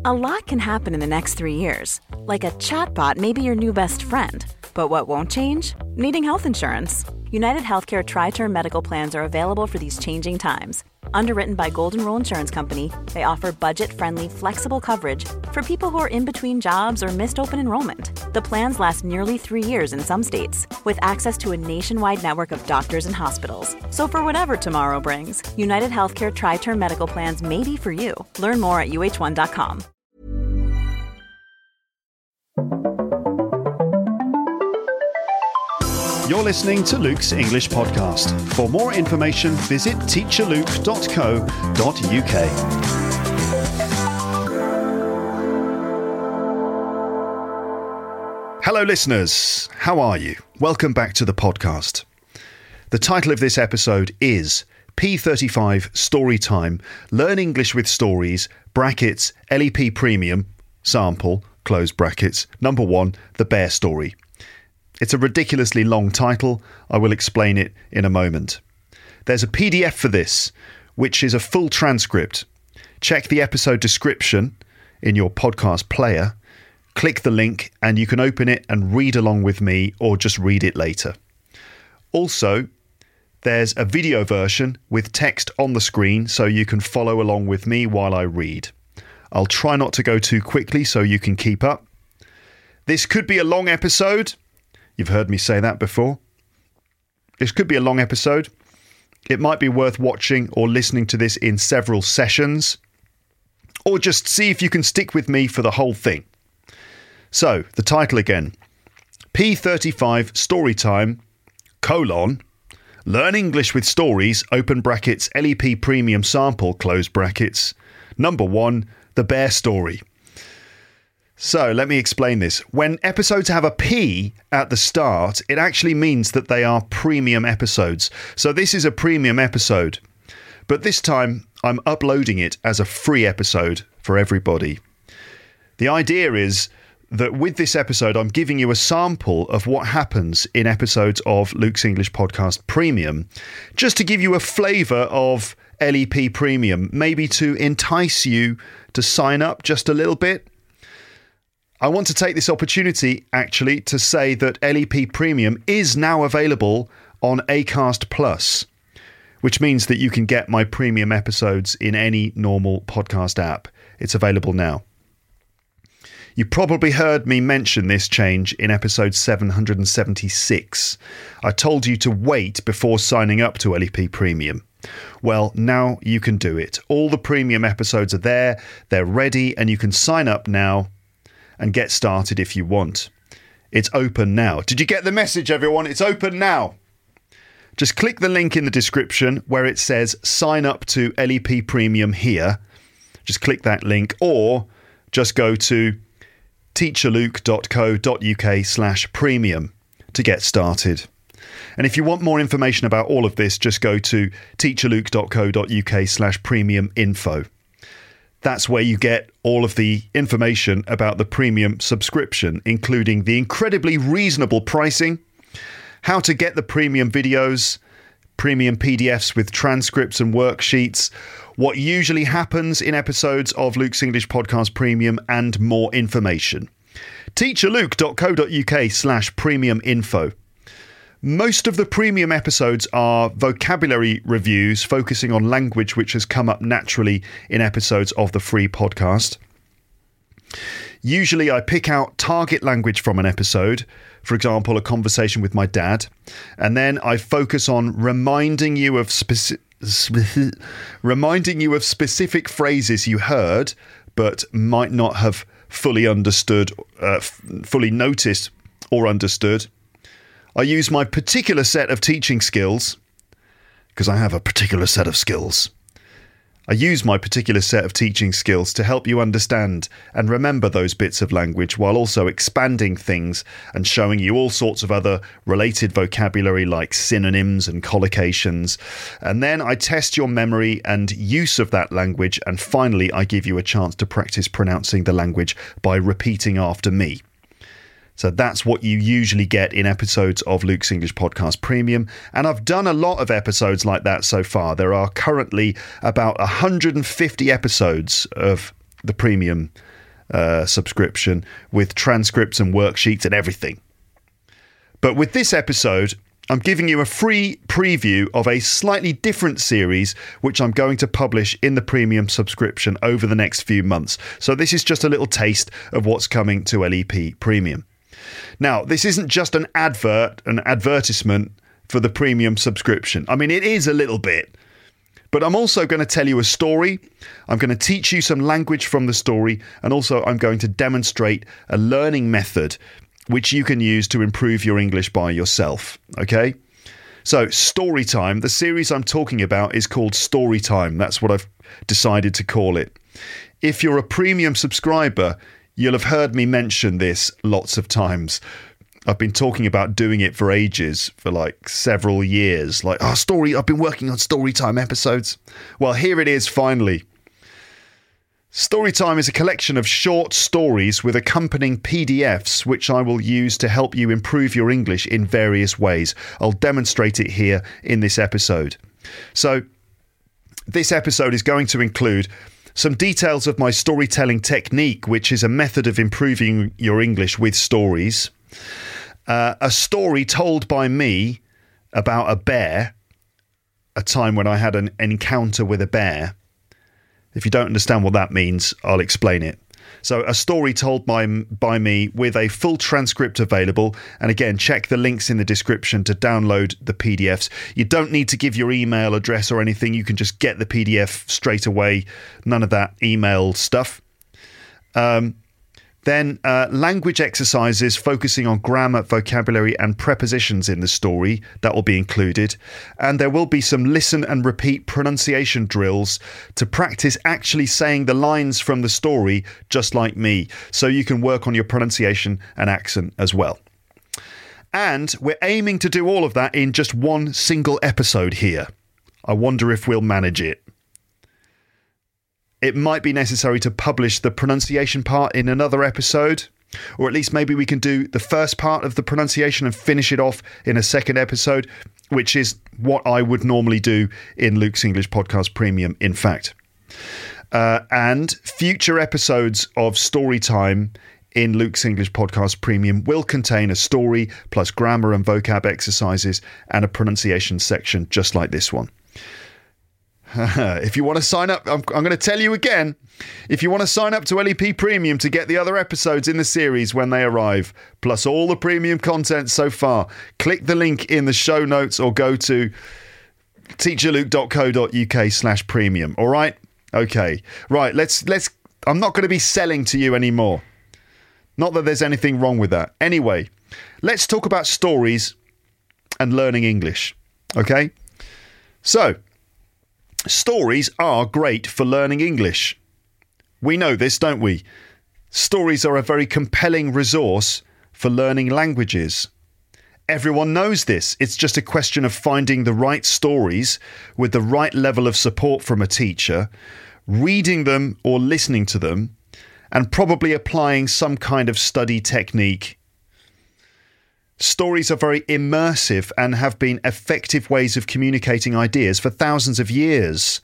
A lot can happen in the next 3 years. Like a chatbot may be your new best friend. But what won't change? Needing health insurance. United Healthcare Tri-Term Medical Plans are available for these changing times. Underwritten by Golden Rule Insurance Company, they offer budget-friendly, flexible coverage for people who are in between jobs or missed open enrollment. The plans last nearly 3 years in some states, with access to a nationwide network of doctors and hospitals. So for whatever tomorrow brings, United Healthcare Tri-Term Medical Plans may be for you. Learn more at uh1.com. You're listening to Luke's English Podcast. For more information, visit teacherluke.co.uk. Hello, listeners. How are you? Welcome back to the podcast. The title of this episode is P35 Storytime, Learn English with Stories, brackets, LEP Premium, sample, close brackets, number 1, The Bear Story. It's a ridiculously long title. I will explain it in a moment. There's a PDF for this, which is a full transcript. Check the episode description in your podcast player. Click the link and you can open it and read along with me or just read it later. Also, there's a video version with text on the screen so you can follow along with me while I read. I'll try not to go too quickly so you can keep up. This could be a long episode. You've heard me say that before. This could be a long episode. It might be worth watching or listening to this in several sessions, or just see if you can stick with me for the whole thing. So, the title again. P35 Storytime, Learn English with Stories, open brackets, LEP Premium Sample, close brackets, number 1, The Bear Story. So let me explain this. When episodes have a P at the start, it actually means that they are premium episodes. So this is a premium episode, but this time I'm uploading it as a free episode for everybody. The idea is that with this episode, I'm giving you a sample of what happens in episodes of Luke's English Podcast Premium, just to give you a flavour of LEP Premium, maybe to entice you to sign up just a little bit. I want to take this opportunity, actually, to say that LEP Premium is now available on Acast Plus, which means that you can get my premium episodes in any normal podcast app. It's available now. You probably heard me mention this change in episode 776. I told you to wait before signing up to LEP Premium. Well, now you can do it. All the premium episodes are there, they're ready, and you can sign up now and get started if you want. It's open now. Did you get the message, everyone? It's open now. Just click the link in the description where it says sign up to LEP Premium here. Just click that link, or just go to teacherluke.co.uk/premium to get started. And if you want more information about all of this, just go to teacherluke.co.uk/premium info. That's where you get all of the information about the premium subscription, including the incredibly reasonable pricing, how to get the premium videos, premium PDFs with transcripts and worksheets, what usually happens in episodes of Luke's English Podcast Premium, and more information. teacherluke.co.uk/premium info. Most of the premium episodes are vocabulary reviews focusing on language which has come up naturally in episodes of the free podcast. Usually I pick out target language from an episode, for example, a conversation with my dad, and then I focus on reminding you of specific phrases you heard but might not have fully understood, fully noticed or understood. I use my particular set of teaching skills, because I have a particular set of skills. I use my particular set of teaching skills to help you understand and remember those bits of language, while also expanding things and showing you all sorts of other related vocabulary like synonyms and collocations. And then I test your memory and use of that language, and finally I give you a chance to practice pronouncing the language by repeating after me. So that's what you usually get in episodes of Luke's English Podcast Premium. And I've done a lot of episodes like that so far. There are currently about 150 episodes of the premium subscription with transcripts and worksheets and everything. But with this episode, I'm giving you a free preview of a slightly different series which I'm going to publish in the premium subscription over the next few months. So this is just a little taste of what's coming to LEP Premium. Now, this isn't just an advertisement for the premium subscription. I mean, it is a little bit. But I'm also going to tell you a story. I'm going to teach you some language from the story. And also I'm going to demonstrate a learning method which you can use to improve your English by yourself. Okay? So Storytime, the series I'm talking about is called Storytime. That's what I've decided to call it. If you're a premium subscriber, you'll have heard me mention this lots of times. I've been talking about doing it for ages, for like several years. Like, I've been working on Storytime episodes. Well, here it is finally. Storytime is a collection of short stories with accompanying PDFs, which I will use to help you improve your English in various ways. I'll demonstrate it here in this episode. So, this episode is going to include some details of my storytelling technique, which is a method of improving your English with stories. A story told by me about a bear, a time when I had an encounter with a bear. If you don't understand what that means, I'll explain it. So a story told by me with a full transcript available. And again, check the links in the description to download the PDFs. You don't need to give your email address or anything. You can just get the PDF straight away. None of that email stuff. Then language exercises focusing on grammar, vocabulary and prepositions in the story. That will be included. And there will be some listen and repeat pronunciation drills to practice actually saying the lines from the story just like me. So you can work on your pronunciation and accent as well. And we're aiming to do all of that in just one single episode here. I wonder if we'll manage it. It might be necessary to publish the pronunciation part in another episode, or at least maybe we can do the first part of the pronunciation and finish it off in a second episode, which is what I would normally do in Luke's English Podcast Premium, in fact. And future episodes of Storytime in Luke's English Podcast Premium will contain a story plus grammar and vocab exercises and a pronunciation section just like this one. If you want to sign up, I'm going to tell you again, if you want to sign up to LEP Premium to get the other episodes in the series when they arrive, plus all the premium content so far, click the link in the show notes or go to teacherluke.co.uk/premium. All right? Okay. Right. Let's, I'm not going to be selling to you anymore. Not that there's anything wrong with that. Anyway, let's talk about stories and learning English. Okay? So, stories are great for learning English. We know this, don't we? Stories are a very compelling resource for learning languages. Everyone knows this. It's just a question of finding the right stories with the right level of support from a teacher, reading them or listening to them, and probably applying some kind of study technique. Stories are very immersive and have been effective ways of communicating ideas for thousands of years.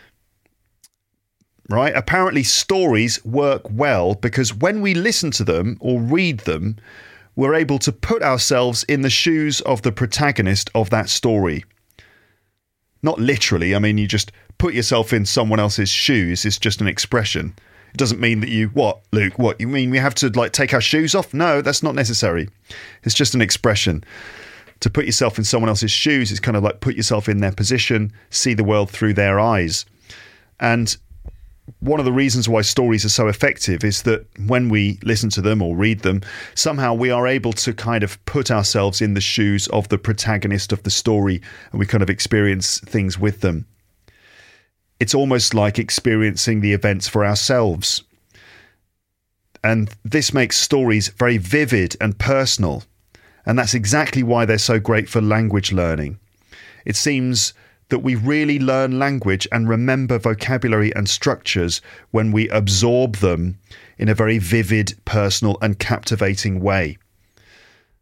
Right? Apparently, stories work well because when we listen to them or read them, we're able to put ourselves in the shoes of the protagonist of that story. Not literally. I mean, you just put yourself in someone else's shoes. It's just an expression. It doesn't mean that you... What, Luke? What, you mean we have to take our shoes off? No, that's not necessary. It's just an expression. To put yourself in someone else's shoes is kind of like put yourself in their position, see the world through their eyes. And one of the reasons why stories are so effective is that when we listen to them or read them, somehow we are able to kind of put ourselves in the shoes of the protagonist of the story and we kind of experience things with them. It's almost like experiencing the events for ourselves. And this makes stories very vivid and personal. And that's exactly why they're so great for language learning. It seems that we really learn language and remember vocabulary and structures when we absorb them in a very vivid, personal and captivating way.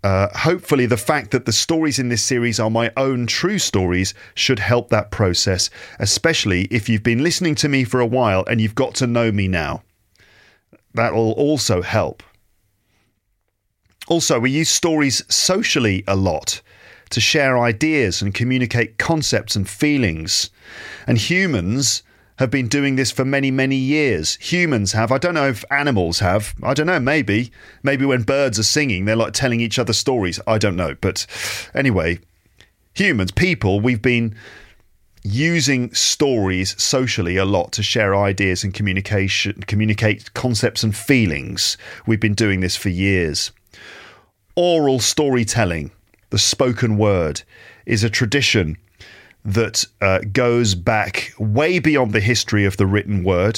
hopefully the fact that the stories in this series are my own true stories should help that process, especially if you've been listening to me for a while and you've got to know me now. That'll also help. Also, we use stories socially a lot to share ideas and communicate concepts and feelings. And humans have been doing this for many, many years. Humans have. I don't know if animals have. I don't know, maybe. Maybe when birds are singing, they're like telling each other stories. I don't know. But anyway, humans, people, we've been using stories socially a lot to share ideas and communicate concepts and feelings. We've been doing this for years. Oral storytelling, the spoken word, is a tradition that goes back way beyond the history of the written word.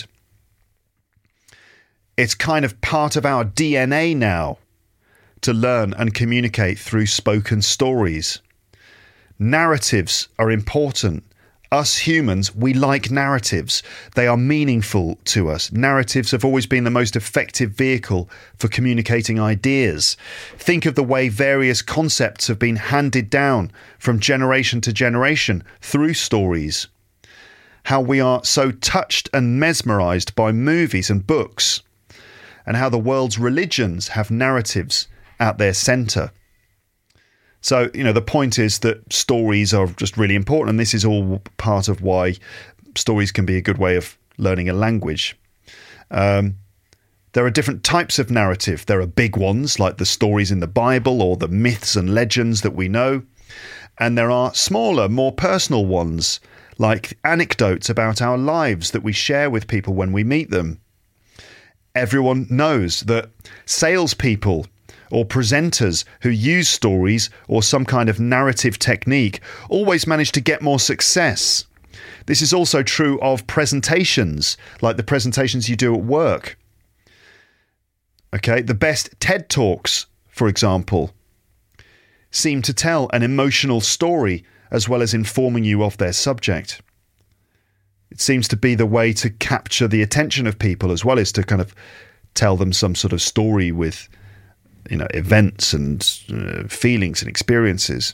It's kind of part of our DNA now to learn and communicate through spoken stories. Narratives are important. Us humans, we like narratives. They are meaningful to us. Narratives have always been the most effective vehicle for communicating ideas. Think of the way various concepts have been handed down from generation to generation through stories. How we are so touched and mesmerized by movies and books, and how the world's religions have narratives at their center. So, the point is that stories are just really important, and this is all part of why stories can be a good way of learning a language. There are different types of narrative. There are big ones, like the stories in the Bible or the myths and legends that we know. And there are smaller, more personal ones, like anecdotes about our lives that we share with people when we meet them. Everyone knows that salespeople or presenters who use stories or some kind of narrative technique always manage to get more success. This is also true of presentations, like the presentations you do at work. Okay, the best TED Talks, for example, seem to tell an emotional story as well as informing you of their subject. It seems to be the way to capture the attention of people as well as to kind of tell them some sort of story with events and feelings and experiences.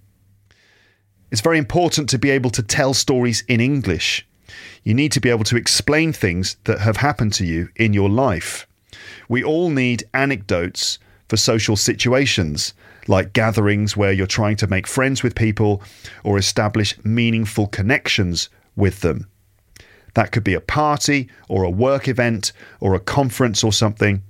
It's very important to be able to tell stories in English. You need to be able to explain things that have happened to you in your life. We all need anecdotes for social situations, like gatherings where you're trying to make friends with people or establish meaningful connections with them. That could be a party or a work event or a conference or something.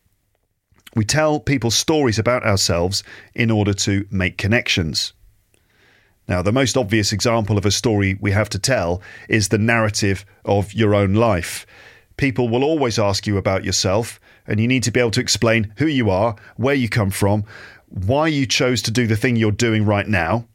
We tell people stories about ourselves in order to make connections. Now, the most obvious example of a story we have to tell is the narrative of your own life. People will always ask you about yourself, and you need to be able to explain who you are, where you come from, why you chose to do the thing you're doing right now.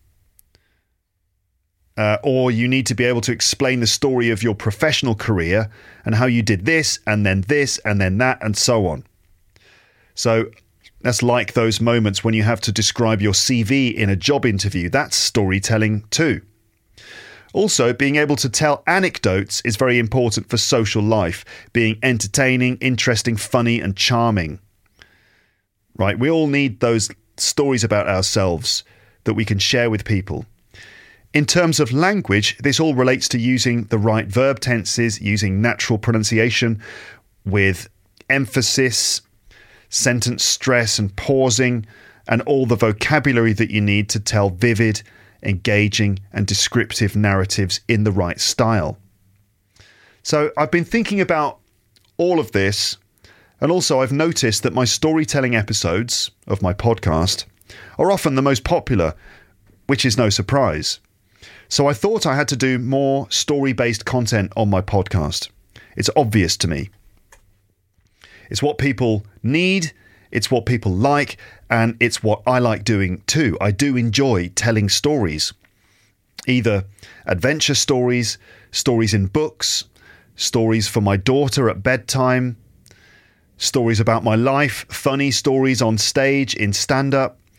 Or you need to be able to explain the story of your professional career and how you did this and then that and so on. So that's like those moments when you have to describe your CV in a job interview. That's storytelling too. Also, being able to tell anecdotes is very important for social life, being entertaining, interesting, funny, and charming. Right? We all need those stories about ourselves that we can share with people. In terms of language, this all relates to using the right verb tenses, using natural pronunciation with emphasis, sentence stress and pausing, and all the vocabulary that you need to tell vivid, engaging, and descriptive narratives in the right style. So I've been thinking about all of this, and also I've noticed that my storytelling episodes of my podcast are often the most popular, which is no surprise. So I thought I had to do more story-based content on my podcast. It's obvious to me. It's what people need, it's what people like, and it's what I like doing too. I do enjoy telling stories. Either adventure stories, stories in books, stories for my daughter at bedtime, stories about my life, funny stories on stage in stand-up,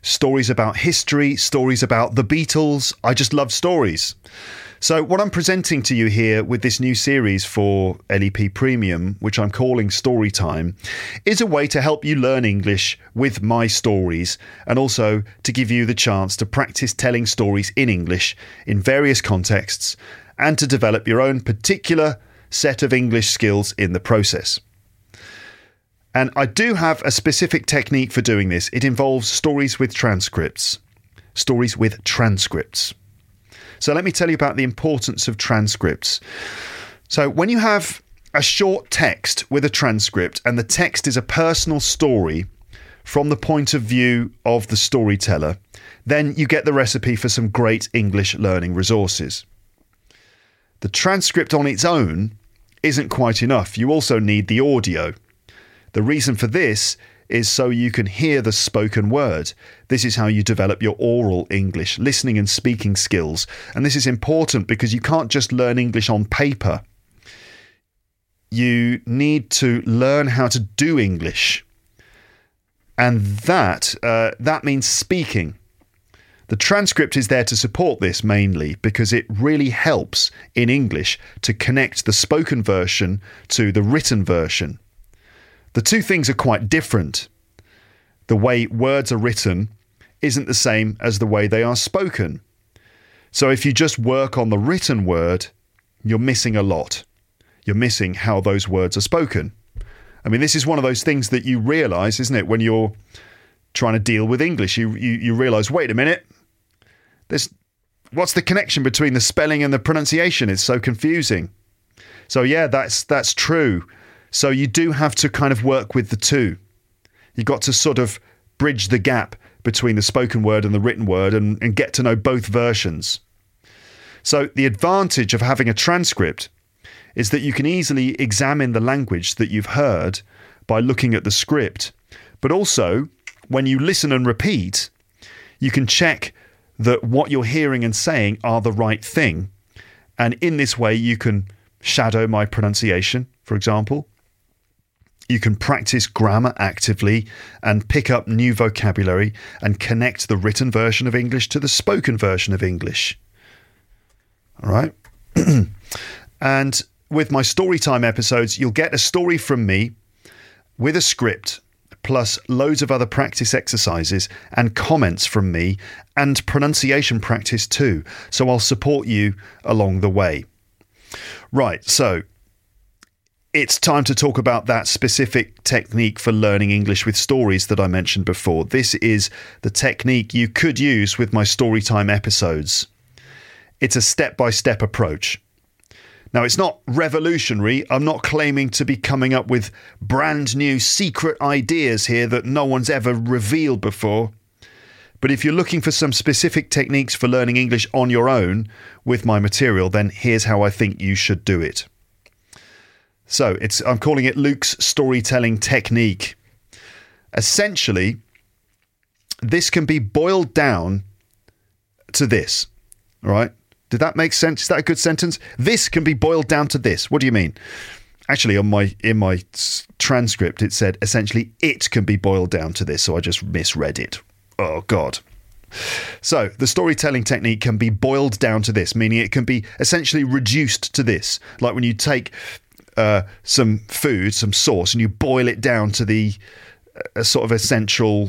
stories about history, stories about the Beatles. I just love stories. So what I'm presenting to you here with this new series for LEP Premium, which I'm calling Storytime, is a way to help you learn English with my stories, and also to give you the chance to practice telling stories in English in various contexts and to develop your own particular set of English skills in the process. And I do have a specific technique for doing this. It involves stories with transcripts. Stories with transcripts. So let me tell you about the importance of transcripts. So when you have a short text with a transcript and the text is a personal story from the point of view of the storyteller, then you get the recipe for some great English learning resources. The transcript on its own isn't quite enough. You also need the audio. The reason for this is so you can hear the spoken word. This is how you develop your oral English, listening and speaking skills. And this is important because you can't just learn English on paper. You need to learn how to do English. And that means speaking. The transcript is there to support this mainly because it really helps in English to connect the spoken version to the written version. The two things are quite different. The way words are written isn't the same as the way they are spoken. So if you just work on the written word, you're missing a lot. You're missing how those words are spoken. I mean, this is one of those things that you realise, isn't it, when you're trying to deal with English. You realise, wait a minute, what's the connection between the spelling and the pronunciation? It's so confusing. So yeah, that's true. So you do have to kind of work with the two. You've got to sort of bridge the gap between the spoken word and the written word and get to know both versions. So the advantage of having a transcript is that you can easily examine the language that you've heard by looking at the script. But also, when you listen and repeat, you can check that what you're hearing and saying are the right thing. And in this way, you can shadow my pronunciation, for example. You can practice grammar actively and pick up new vocabulary and connect the written version of English to the spoken version of English. All right. And with my Storytime episodes, you'll get a story from me with a script, plus loads of other practice exercises and comments from me and pronunciation practice too. So I'll support you along the way. Right. So it's time to talk about that specific technique for learning English with stories that I mentioned before. This is the technique you could use with my Storytime episodes. It's a step-by-step approach. Now, it's not revolutionary. I'm not claiming to be coming up with brand new secret ideas here that no one's ever revealed before. But if you're looking for some specific techniques for learning English on your own with my material, then here's how I think you should do it. So I'm calling it Luke's storytelling technique. Essentially, this can be boiled down to this. All right? Did that make sense? Is that a good sentence? This can be boiled down to this. What do you mean? Actually, in my transcript, it said essentially it can be boiled down to this. So I just misread it. Oh, God. So the storytelling technique can be boiled down to this, meaning it can be essentially reduced to this. Like when you take some food, some sauce, and you boil it down to the sort of essential,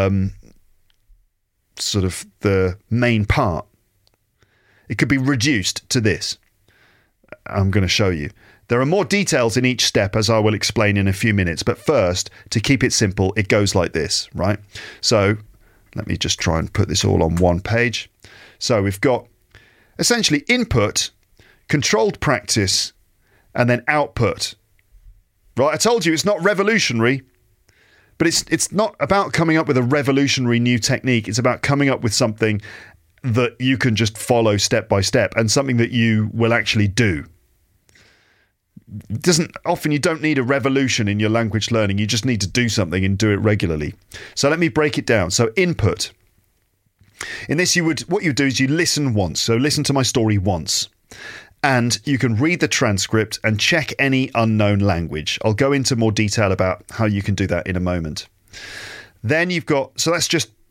sort of the main part. It could be reduced to this. I'm going to show you. There are more details in each step, as I will explain in a few minutes. But first, to keep it simple, it goes like this, right? So let me just try and put this all on one page. So we've got essentially input, controlled practice, and then output. Right? I told you it's not revolutionary, but it's not about coming up with a revolutionary new technique. It's about coming up with something that you can just follow step by step and something that you will actually do. Often you don't need a revolution in your language learning. You just need to do something and do it regularly. So let me break it down. So input. In this, what you do is you listen once. So listen to my story once. And you can read the transcript and check any unknown language. I'll go into more detail about how you can do that in a moment. Then you've got, so let's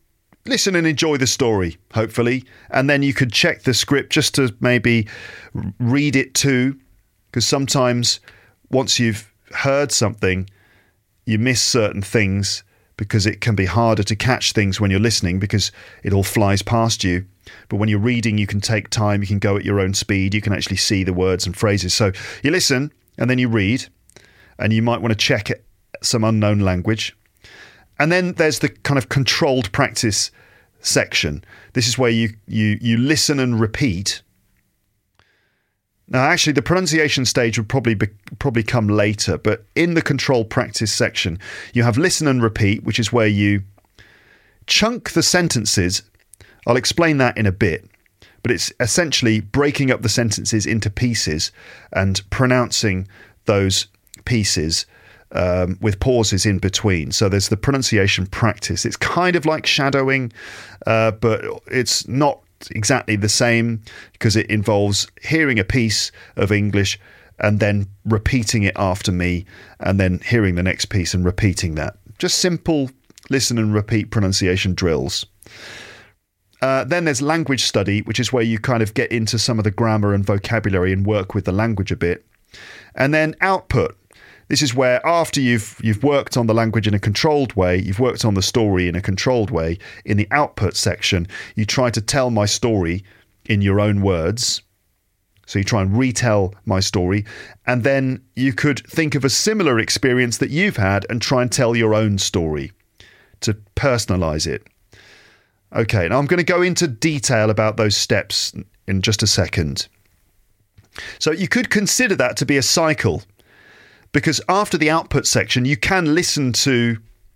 listen and enjoy the story, hopefully. And then you could check the script just to maybe read it too, because sometimes once you've heard something, you miss certain things because it can be harder to catch things when you're listening because it all flies past you. But when you're reading, you can take time, you can go at your own speed, you can actually see the words and phrases. So you listen and then you read, and you might want to check some unknown language. And then there's the kind of controlled practice section. This is where you listen and repeat. Now, actually, the pronunciation stage would probably come later, but in the controlled practice section, you have listen and repeat, which is where you chunk the sentences. I'll explain that in a bit, but it's essentially breaking up the sentences into pieces and pronouncing those pieces with pauses in between. So there's the pronunciation practice. It's kind of like shadowing, but it's not exactly the same because it involves hearing a piece of English and then repeating it after me and then hearing the next piece and repeating that. Just simple listen and repeat pronunciation drills. Then there's language study, which is where you kind of get into some of the grammar and vocabulary and work with the language a bit. And then output. This is where after you've worked on the language in a controlled way, you've worked on the story in a controlled way, in the output section, you try to tell my story in your own words. So you try and retell my story, and then you could think of a similar experience that you've had and try and tell your own story to personalize it. Okay, now I'm going to go into detail about those steps in just a second. So you could consider that to be a cycle, because after the output section, you can listen to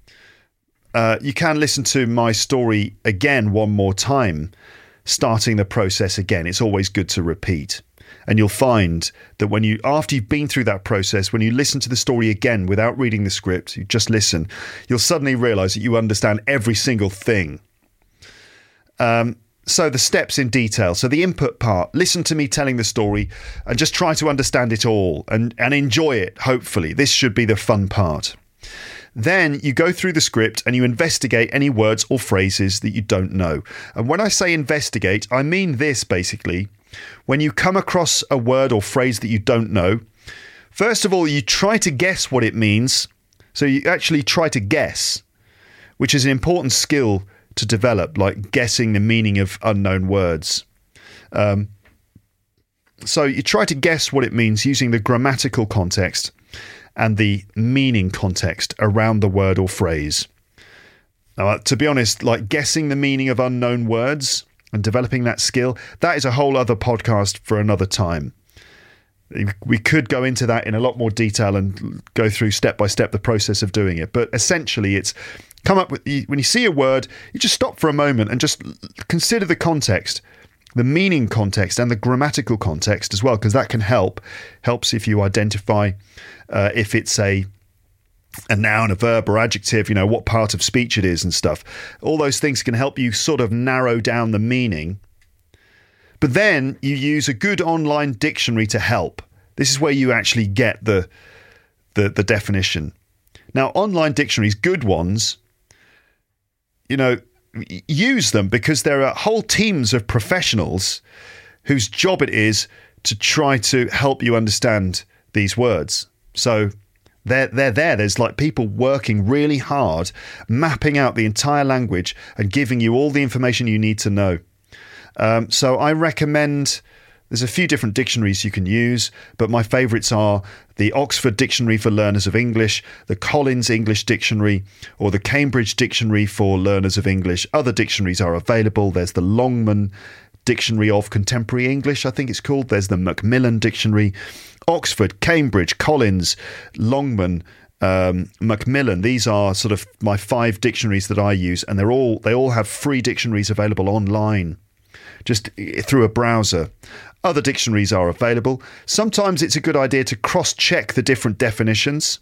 my story again one more time, starting the process again. It's always good to repeat. And you'll find that after you've been through that process, when you listen to the story again without reading the script, you just listen, you'll suddenly realize that you understand every single thing. So the steps in detail. So the input part, listen to me telling the story and just try to understand it all and enjoy it, hopefully. This should be the fun part. Then you go through the script and you investigate any words or phrases that you don't know. And when I say investigate, I mean this basically. When you come across a word or phrase that you don't know, first of all, you try to guess what it means. So you actually try to guess, which is an important skill to develop, like guessing the meaning of unknown words. So you try to guess what it means using the grammatical context and the meaning context around the word or phrase. Now, to be honest, like guessing the meaning of unknown words and developing that skill, that is a whole other podcast for another time. We could go into that in a lot more detail and go through step by step the process of doing it. But essentially, it's come up with, when you see a word, you just stop for a moment and just consider the context, the meaning context and the grammatical context as well, because that can helps if you identify if it's a noun, a verb or adjective, what part of speech it is and stuff. All those things can help you sort of narrow down the meaning. But then you use a good online dictionary to help. This is where you actually get the definition. Now, online dictionaries, good ones, use them because there are whole teams of professionals whose job it is to try to help you understand these words. So they're there. There's like people working really hard, mapping out the entire language and giving you all the information you need to know. So I recommend, there's a few different dictionaries you can use, but my favourites are the Oxford Dictionary for Learners of English, the Collins English Dictionary, or the Cambridge Dictionary for Learners of English. Other dictionaries are available. There's the Longman Dictionary of Contemporary English, I think it's called. There's the Macmillan Dictionary. Oxford, Cambridge, Collins, Longman, Macmillan. These are sort of my 5 dictionaries that I use, and they all have free dictionaries available online, just through a browser. Other dictionaries are available. Sometimes it's a good idea to cross-check the different definitions.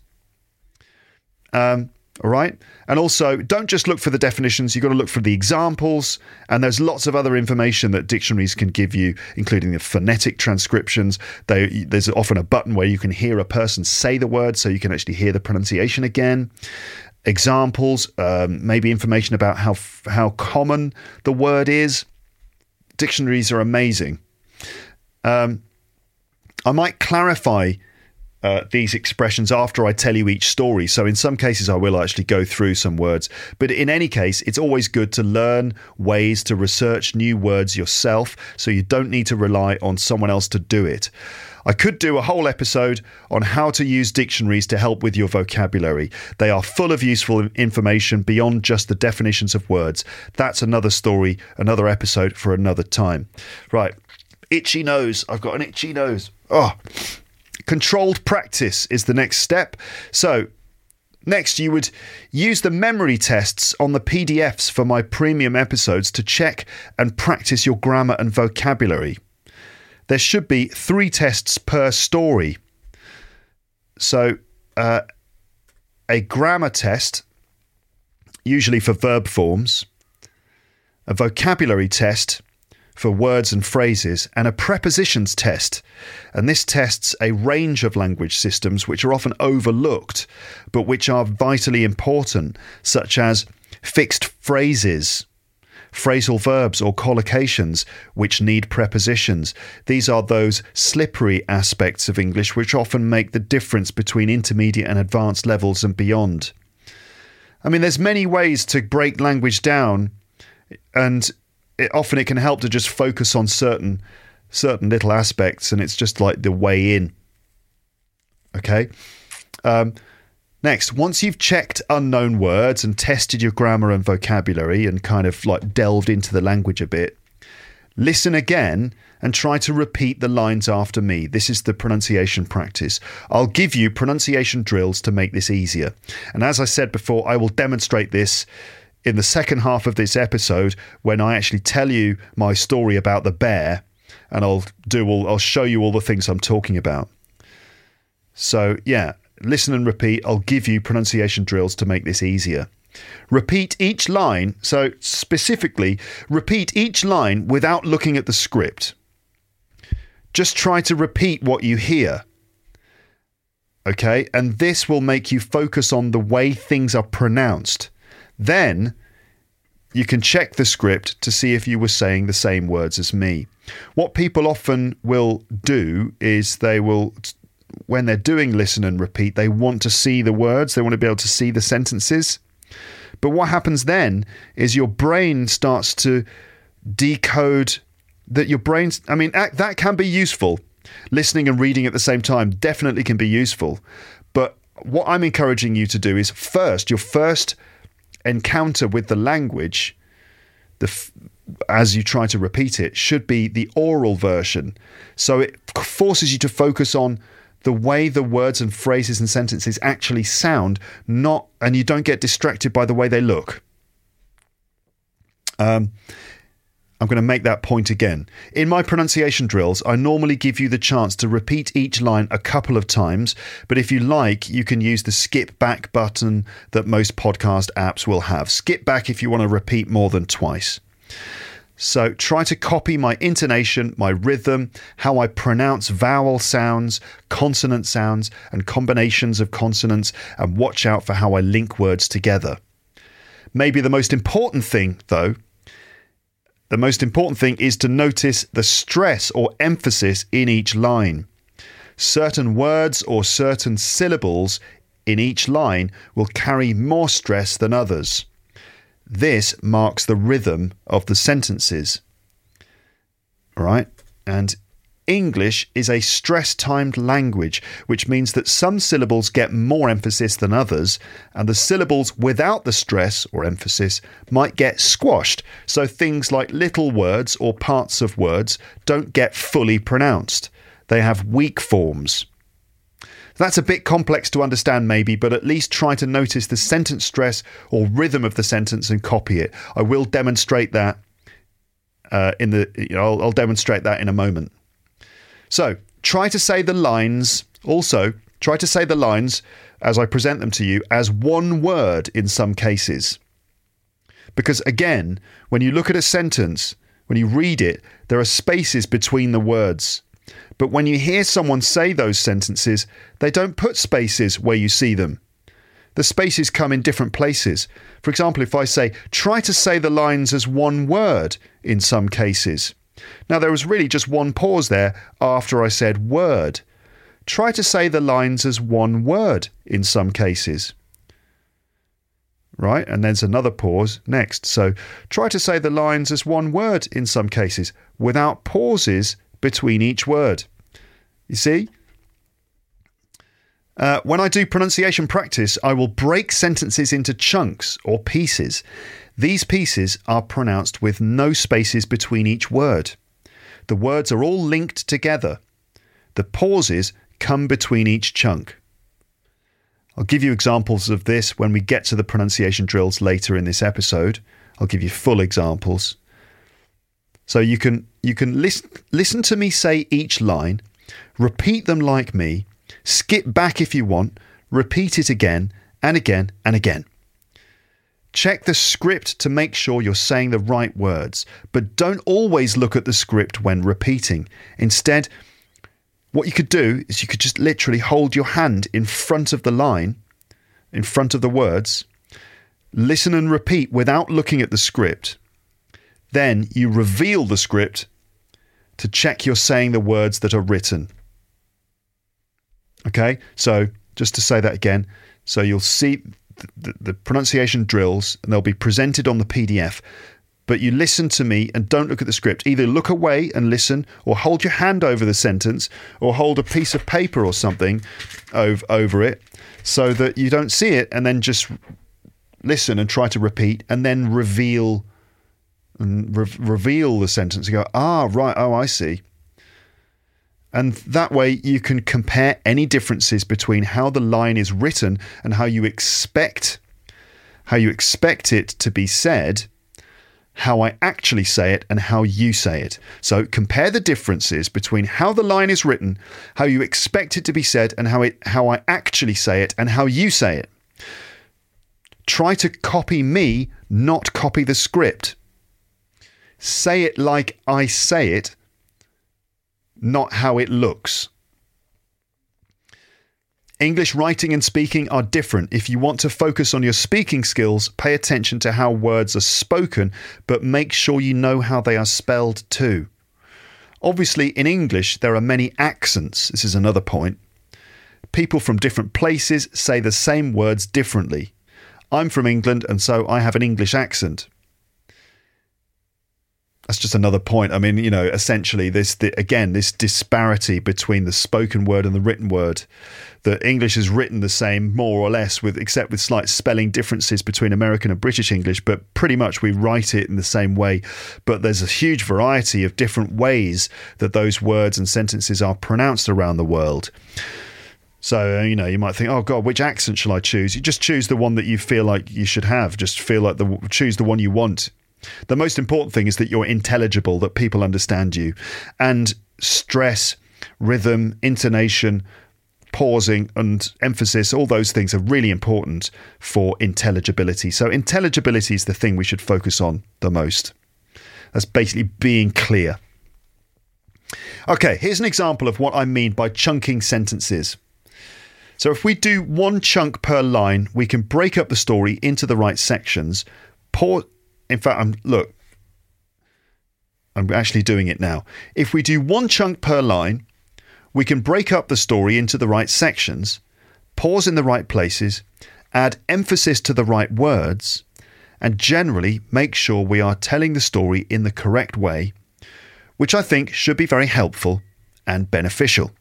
All right? And also, don't just look for the definitions. You've got to look for the examples. And there's lots of other information that dictionaries can give you, including the phonetic transcriptions. There's often a button where you can hear a person say the word, so you can actually hear the pronunciation again. examples, maybe information about how common the word is. Dictionaries are amazing. I might clarify these expressions after I tell you each story. So in some cases, I will actually go through some words. But in any case, it's always good to learn ways to research new words yourself, so you don't need to rely on someone else to do it. I could do a whole episode on how to use dictionaries to help with your vocabulary. They are full of useful information beyond just the definitions of words. That's another story, another episode for another time. Right. Itchy nose. I've got an itchy nose. Oh. Controlled practice is the next step. So next, you would use the memory tests on the PDFs for my premium episodes to check and practice your grammar and vocabulary. There should be 3 tests per story. So a grammar test, usually for verb forms, a vocabulary test for words and phrases, and a prepositions test. And this tests a range of language systems which are often overlooked, but which are vitally important, such as fixed phrases, phrasal verbs or collocations which need prepositions. These are those slippery aspects of English which often make the difference between intermediate and advanced levels and beyond. I mean, there's many ways to break language down, and often it can help to just focus on certain little aspects, and it's just like the way in. Okay. Next, once you've checked unknown words and tested your grammar and vocabulary and kind of like delved into the language a bit, listen again and try to repeat the lines after me. This is the pronunciation practice. I'll give you pronunciation drills to make this easier. And as I said before, I will demonstrate this in the second half of this episode when I actually tell you my story about the bear, and I'll show you all the things I'm talking about. So yeah, listen and repeat. I'll give you pronunciation drills to make this easier. Repeat each line. So specifically, repeat each line without looking at the script. Just try to repeat what you hear. Okay, and this will make you focus on the way things are pronounced. Then you can check the script to see if you were saying the same words as me. What people often will do is they will, when they're doing listen and repeat, they want to see the words. They want to be able to see the sentences. But what happens then is your brain starts to decode that your brain's, I mean, that can be useful. Listening and reading at the same time definitely can be useful. But what I'm encouraging you to do is your first encounter with the language, as you try to repeat it, should be the oral version. So it forces you to focus on the way the words and phrases and sentences actually sound, and you don't get distracted by the way they look. I'm going to make that point again. In my pronunciation drills, I normally give you the chance to repeat each line a couple of times, but if you like, you can use the skip back button that most podcast apps will have. Skip back if you want to repeat more than twice. So try to copy my intonation, my rhythm, how I pronounce vowel sounds, consonant sounds, and combinations of consonants, and watch out for how I link words together. Maybe the most important thing, though, is to notice the stress or emphasis in each line. Certain words or certain syllables in each line will carry more stress than others. This marks the rhythm of the sentences. All right? And English is a stress-timed language, which means that some syllables get more emphasis than others, and the syllables without the stress or emphasis might get squashed. So things like little words or parts of words don't get fully pronounced. They have weak forms. That's a bit complex to understand maybe, but at least try to notice the sentence stress or rhythm of the sentence and copy it. I will demonstrate that I'll demonstrate that in a moment. So try to say the lines as I present them to you as one word in some cases. Because again, when you look at a sentence, when you read it, there are spaces between the words. But when you hear someone say those sentences, they don't put spaces where you see them. the spaces come in different places. For example, if I say, try to say the lines as one word in some cases. Now, there was really just one pause there after I said word. Try to say the lines as one word in some cases. Right? And there's another pause next. So try to say the lines as one word in some cases without pauses between each word. You see? When I do pronunciation practice, I will break sentences into chunks or pieces. These pieces are pronounced with no spaces between each word. The words are all linked together. The pauses come between each chunk. I'll give you examples of this when we get to the pronunciation drills later in this episode. I'll give you full examples. So you can listen to me say each line, repeat them like me, skip back if you want, repeat it again and again and again. Check the script to make sure you're saying the right words, but don't always look at the script when repeating. Instead, what you could do is you could just literally hold your hand in front of the line, in front of the words, listen and repeat without looking at the script. Then you reveal the script to check you're saying the words that are written. Okay, so just to say that again, so you'll see the pronunciation drills and they'll be presented on the PDF, but you listen to me and don't look at the script. Either look away and listen, or hold your hand over the sentence, or hold a piece of paper or something over it so that you don't see it, and then just listen and try to repeat and then reveal the sentence and go, right, I see. And that way you can compare any differences between how the line is written and how you expect it to be said, how I actually say it, and how you say it. So compare the differences between how the line is written, how you expect it to be said, and how I actually say it and how you say it. Try to copy me, not copy the script. Say it like I say it, not how it looks. English writing and speaking are different. If you want to focus on your speaking skills, pay attention to how words are spoken, but make sure you know how they are spelled too. Obviously, in English, there are many accents. This is another point. People from different places say the same words differently. I'm from England, and so I have an English accent. That's just another point. I mean, essentially this disparity between the spoken word and the written word. The English is written the same, more or less, except with slight spelling differences between American and British English, but pretty much we write it in the same way. But there's a huge variety of different ways that those words and sentences are pronounced around the world. So, you might think, oh God, which accent shall I choose? You just choose the one that you feel like you should have. Just choose the one you want. The most important thing is that you're intelligible, that people understand you. And stress, rhythm, intonation, pausing and emphasis, all those things are really important for intelligibility. So intelligibility is the thing we should focus on the most. That's basically being clear. Okay, here's an example of what I mean by chunking sentences. So if we do one chunk per line, we can break up the story into the right sections. In fact, I'm actually doing it now. If we do one chunk per line, we can break up the story into the right sections, pause in the right places, add emphasis to the right words, and generally make sure we are telling the story in the correct way, which I think should be very helpful and beneficial.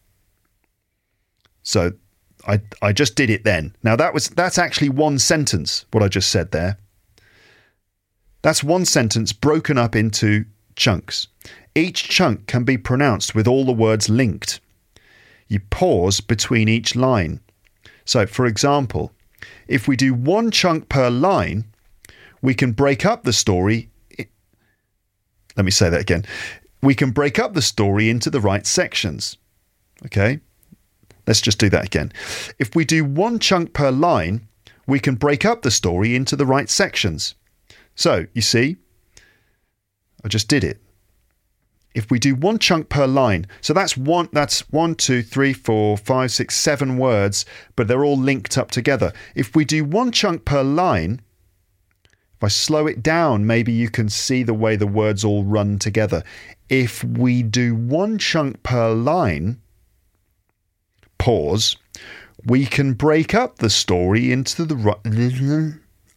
So I just did it then. Now that's actually one sentence, what I just said there. That's one sentence broken up into chunks. Each chunk can be pronounced with all the words linked. You pause between each line. So, for example, if we do one chunk per line, we can break up the story. Let me say that again. We can break up the story into the right sections. Okay? Let's just do that again. If we do one chunk per line, we can break up the story into the right sections. So, you see, I just did it. if we do one chunk per line, so that's 1, 2, 3, 4, 5, 6, 7 words, but they're all linked up together. If we do one chunk per line, if I slow it down, maybe you can see the way the words all run together. If we do one chunk per line, pause, we can break up the story into the right...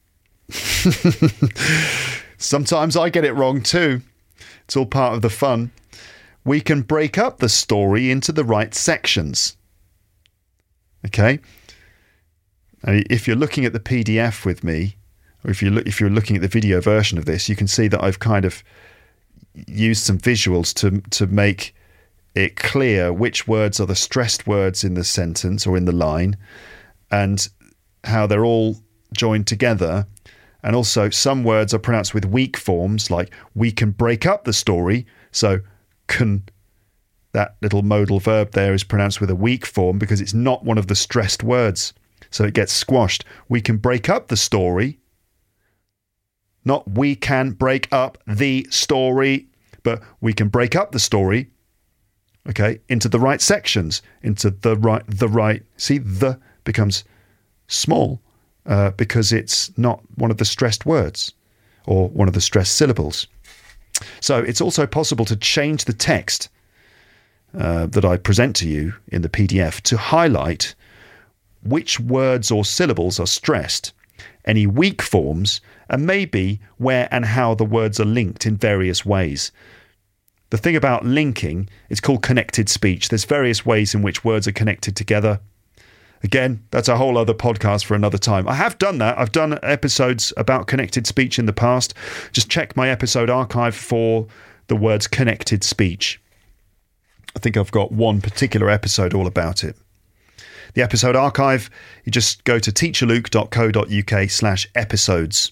Sometimes I get it wrong too. It's all part of the fun. We can break up the story into the right sections. Okay? And if you're looking at the PDF with me, or if you're looking at the video version of this, you can see that I've kind of used some visuals to make it clear which words are the stressed words in the sentence or in the line, and how they're all joined together. And also some words are pronounced with weak forms, like we can break up the story. So that little modal verb there is pronounced with a weak form because it's not one of the stressed words. So it gets squashed. We can break up the story. Not we can break up the story, but we can break up the story, okay, into the right sections, into the right. See, the becomes small because it's not one of the stressed words or one of the stressed syllables. So it's also possible to change the text that I present to you in the PDF to highlight which words or syllables are stressed, any weak forms, and maybe where and how the words are linked in various ways. The thing about linking, it's called connected speech. There's various ways in which words are connected together. Again, that's a whole other podcast for another time. I have done that. I've done episodes about connected speech in the past. Just check my episode archive for the words connected speech. I think I've got one particular episode all about it. The episode archive, you just go to teacherluke.co.uk/episodes.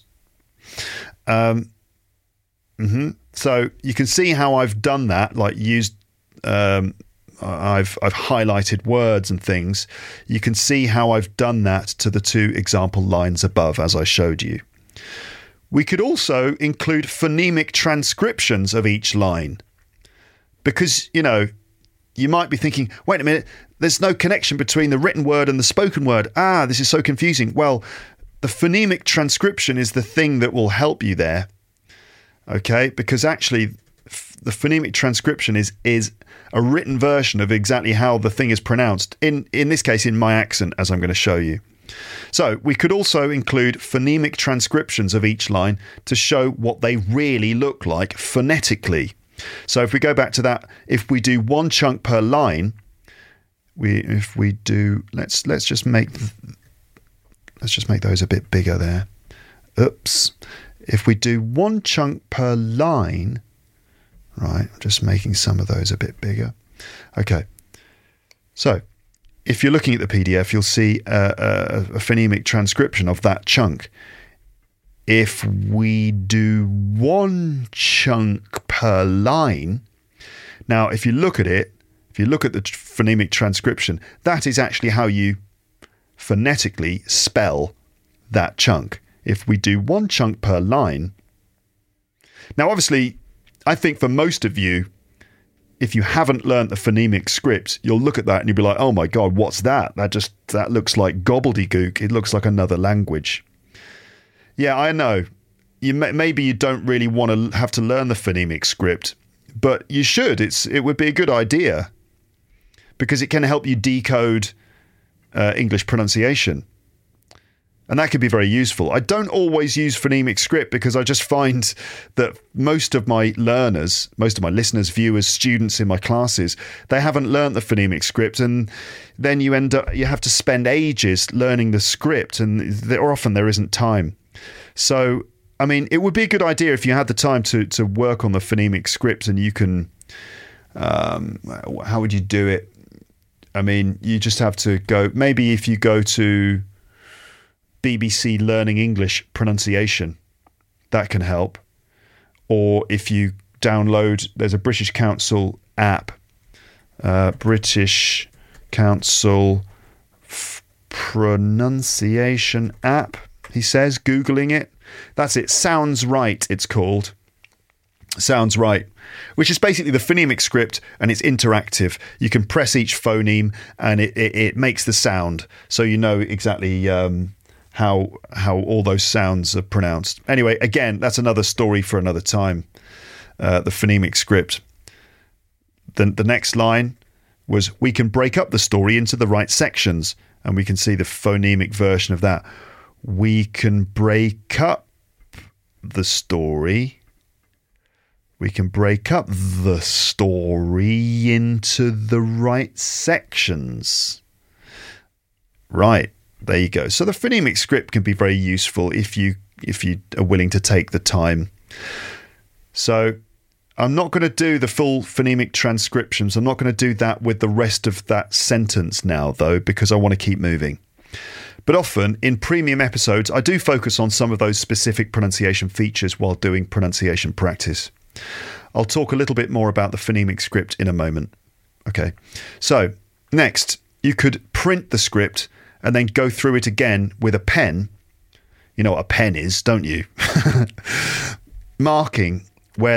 So you can see how I've done that, like used, I've highlighted words and things. You can see how I've done that to the 2 example lines above, as I showed you. We could also include phonemic transcriptions of each line, because, you might be thinking, wait a minute, there's no connection between the written word and the spoken word. This is so confusing. Well, the phonemic transcription is the thing that will help you there. Okay, because actually the phonemic transcription is a written version of exactly how the thing is pronounced, in this case in my accent, as I'm going to show you. So we could also include phonemic transcriptions of each line to show what they really look like phonetically. So if we go back to that, if we do one chunk per line, let's just make those a bit bigger there. Oops. If we do one chunk per line, right, I'm just making some of those a bit bigger. Okay. So if you're looking at the PDF, you'll see a phonemic transcription of that chunk. If we do one chunk per line, now if you look at it, if you look at the phonemic transcription, that is actually how you phonetically spell that chunk. If we do one chunk per line. Now, obviously, I think for most of you, if you haven't learnt the phonemic script, you'll look at that and you'll be like, oh my God, what's that? That looks like gobbledygook. It looks like another language. Yeah, I know. Maybe you don't really want to have to learn the phonemic script, but you should. It would be a good idea because it can help you decode English pronunciation. And that could be very useful. I don't always use phonemic script because I just find that most of my learners, most of my listeners, viewers, students in my classes, they haven't learnt the phonemic script, and then you have to spend ages learning the script, and often there isn't time. So, I mean, it would be a good idea if you had the time to work on the phonemic script, and you can, how would you do it? I mean, you just have to go, maybe if you go to BBC Learning English Pronunciation, that can help. Or if you download, there's a British Council app, British Council Pronunciation app, he says, Googling it. That's it. Sounds Right, it's called. sounds right, which is basically the phonemic script, and it's interactive. You can press each phoneme and it makes the sound, so you know exactly how all those sounds are pronounced. Anyway, again, that's another story for another time. The phonemic script. The next line was, we can break up the story into the right sections, and we can see the phonemic version of that. We can break up the story. We can break up the story into the right sections. Right, there you go. So the phonemic script can be very useful if you are willing to take the time. So I'm not going to do the full phonemic transcriptions. I'm not going to do that with the rest of that sentence now, though, because I want to keep moving. But often in premium episodes, I do focus on some of those specific pronunciation features while doing pronunciation practice. I'll talk a little bit more about the phonemic script in a moment. Okay, so next, you could print the script and then go through it again with a pen. You know what a pen is, don't you? Marking where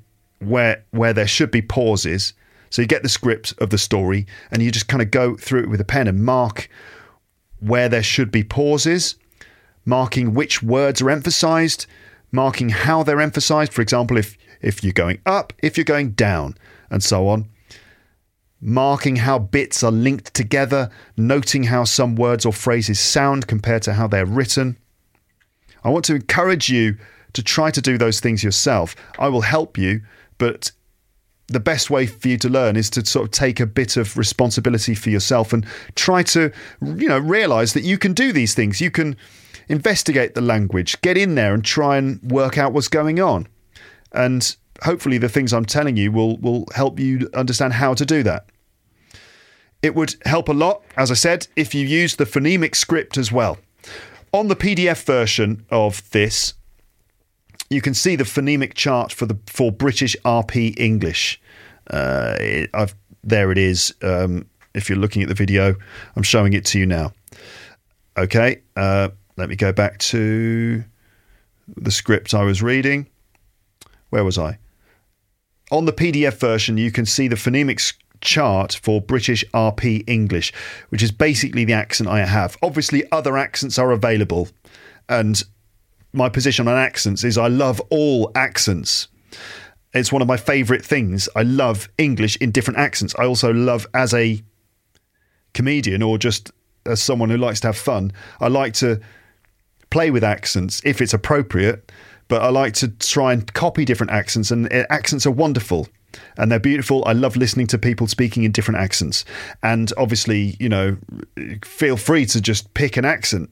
there should be pauses. So you get the script of the story and you just kind of go through it with a pen and mark where there should be pauses, marking which words are emphasized, marking how they're emphasized. For example, if you're going up, if you're going down, and so on. Marking how bits are linked together, noting how some words or phrases sound compared to how they're written. I want to encourage you to try to do those things yourself. I will help you, but the best way for you to learn is to sort of take a bit of responsibility for yourself and try to, realise that you can do these things. You can investigate the language, get in there and try and work out what's going on. And hopefully the things I'm telling you will help you understand how to do that. It would help a lot, as I said, if you use the phonemic script as well. On the PDF version of this, you can see the phonemic chart for British RP English. There it is. If you're looking at the video, I'm showing it to you now. Okay, let me go back to the script I was reading. Where was I? On the PDF version, you can see the phonemic chart for British RP English, which is basically the accent I have. Obviously, other accents are available, and my position on accents is I love all accents. It's one of my favourite things. I love English in different accents. I also love, as a comedian or just as someone who likes to have fun, I like to play with accents if it's appropriate, but I like to try and copy different accents, and accents are wonderful and they're beautiful. I love listening to people speaking in different accents. And obviously, feel free to just pick an accent.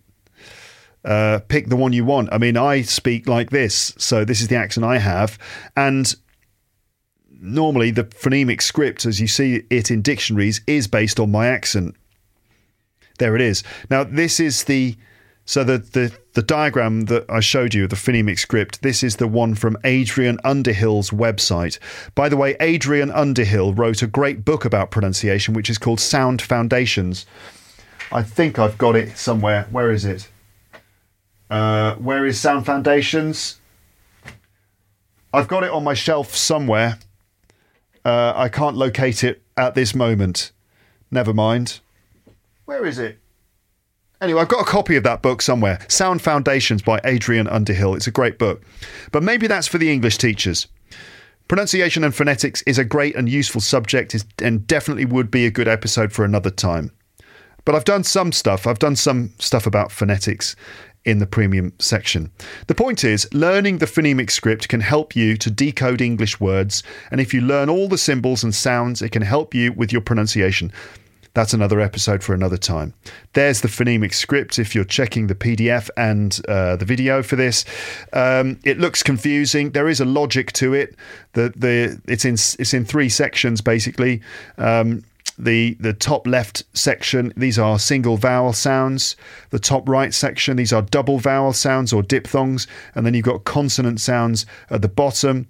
Pick the one you want. I mean, I speak like this, so this is the accent I have. And normally the phonemic script, as you see it in dictionaries, is based on my accent. There it is. Now, this is the diagram that I showed you of the phonemic script. This is the one from Adrian Underhill's website. By the way, Adrian Underhill wrote a great book about pronunciation, which is called Sound Foundations. I think I've got it somewhere. Where is it? Where is Sound Foundations? I've got it on my shelf somewhere. I can't locate it at this moment. Never mind. Where is it? Anyway, I've got a copy of that book somewhere. Sound Foundations by Adrian Underhill. It's a great book. But maybe that's for the English teachers. Pronunciation and phonetics is a great and useful subject and definitely would be a good episode for another time. But I've done some stuff. I've done some stuff about phonetics in the premium section. The point is, learning the phonemic script can help you to decode English words, and if you learn all the symbols and sounds, it can help you with your pronunciation. That's another episode for another time. There's the phonemic script if you're checking the PDF and the video for this. It looks confusing. There is a logic to it. It's in three sections basically. The top left section, these are single vowel sounds. The top right section, these are double vowel sounds or diphthongs. And then you've got consonant sounds at the bottom.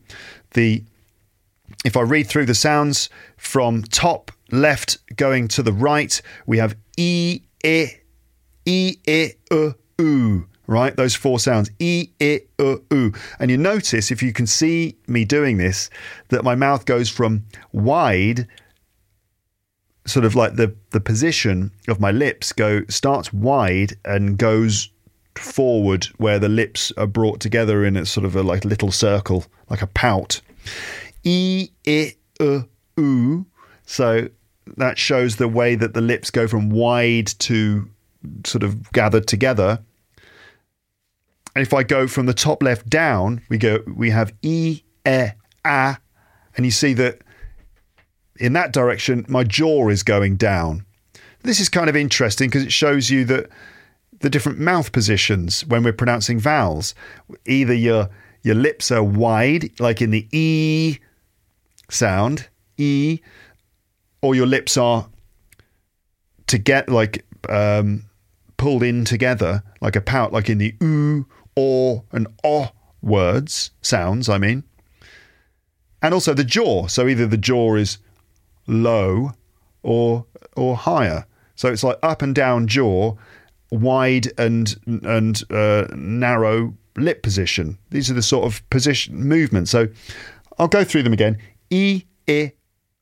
If I read through the sounds from top left going to the right, we have e, I, u. right? Those 4 sounds, E, I, U. And you notice, if you can see me doing this, that my mouth goes from wide, sort of like the position of my lips starts wide and goes forward where the lips are brought together in a sort of a like little circle, like a pout. E, I, U. So that shows the way that the lips go from wide to sort of gathered together. And if I go from the top left down, we have E, A, and you see that in that direction, my jaw is going down. This is kind of interesting because it shows you that the different mouth positions when we're pronouncing vowels. Either your lips are wide, like in the E sound, E, or your lips are to get like pulled in together, like a pout, like in the oo, or, and o sounds, I mean. And also the jaw. So either the jaw is low or higher. So it's like up and down jaw, wide and narrow lip position. These are the sort of position movements. So I'll go through them again. E, I,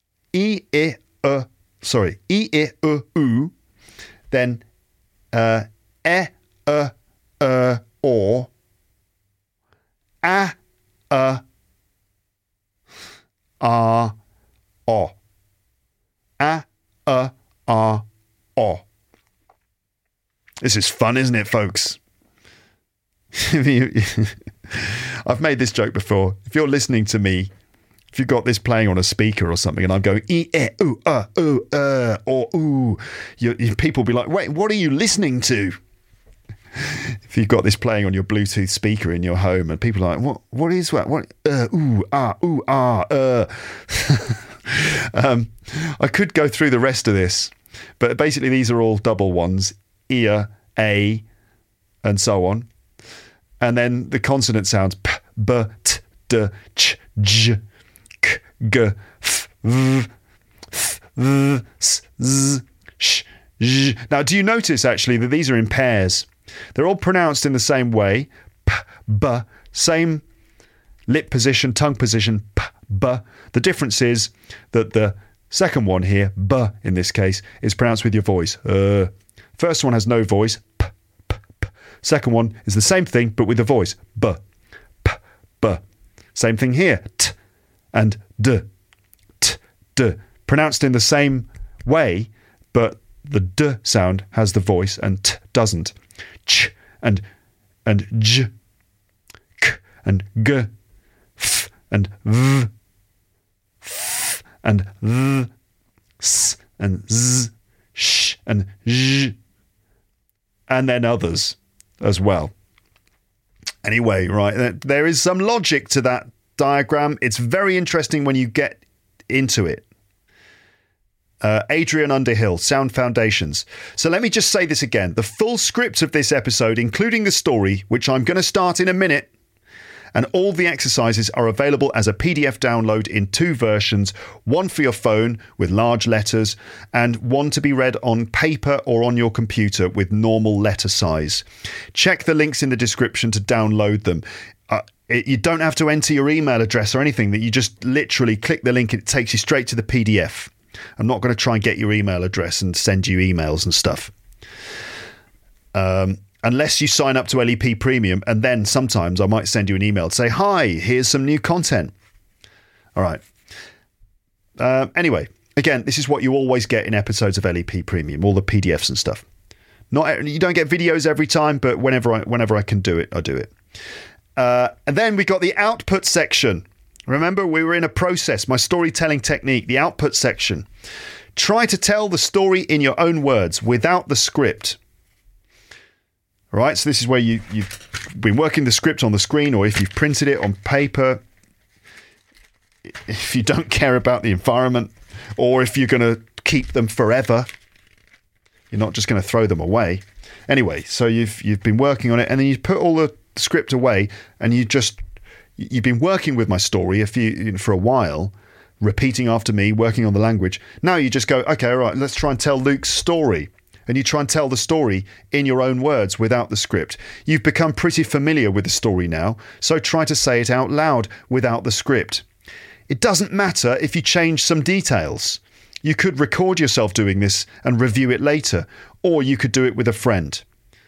U. Then E, or. A, o. A, o. This is fun, isn't it, folks? I've made this joke before. If you're listening to me, if you've got this playing on a speaker or something, and I'm going or ooh, people will be like, wait, what are you listening to? If you've got this playing on your Bluetooth speaker in your home, and people are like, what is that? What? I could go through the rest of this, but basically these are all double ones: ear, a, and so on. And then the consonant sounds: p, b, t, d, ch, j, k, g, f, v, th, v, s, z, sh, j. Now, do you notice actually that these are in pairs? They're all pronounced in the same way. P, b, same lip position, tongue position, p, b. The difference is that the second one here, b in this case, is pronounced with your voice. First one has no voice, p, p, p. Second one is the same thing, but with a voice, b, p, b. Same thing here, t and d, t, d. Pronounced in the same way, but the d sound has the voice and t doesn't. Ch and j, k and g, f and v, f and th, s and z, sh and j, and then others as well. Anyway, right, there is some logic to that diagram. It's very interesting when you get into it. Adrian Underhill, Sound Foundations. So let me just say this again. The full script of this episode, including the story, which I'm going to start in a minute, and all the exercises are available as a PDF download in 2 versions, one for your phone with large letters and one to be read on paper or on your computer with normal letter size. Check the links in the description to download them. You don't have to enter your email address or anything. That you just literally click the link and it takes you straight to the PDF. I'm not going to try and get your email address and send you emails and stuff. Unless you sign up to LEP Premium, and then sometimes I might send you an email to say, hi, here's some new content. All right. Anyway, again, this is what you always get in episodes of LEP Premium, all the PDFs and stuff. You don't get videos every time, but whenever I can do it, I do it. And then we got the output section. Remember, we were in a process, my storytelling technique, the output section. Try to tell the story in your own words without the script. All right, so this is where you've been working the script on the screen, or if you've printed it on paper, if you don't care about the environment, or if you're going to keep them forever, you're not just going to throw them away. Anyway, so you've been working on it, and then you put all the script away, and you've been working with my story for a while, repeating after me, working on the language. Now you just go, okay, all right, let's try and tell Luke's story. and you try and tell the story in your own words without the script. You've become pretty familiar with the story now, so try to say it out loud without the script. It doesn't matter if you change some details. You could record yourself doing this and review it later, or you could do it with a friend.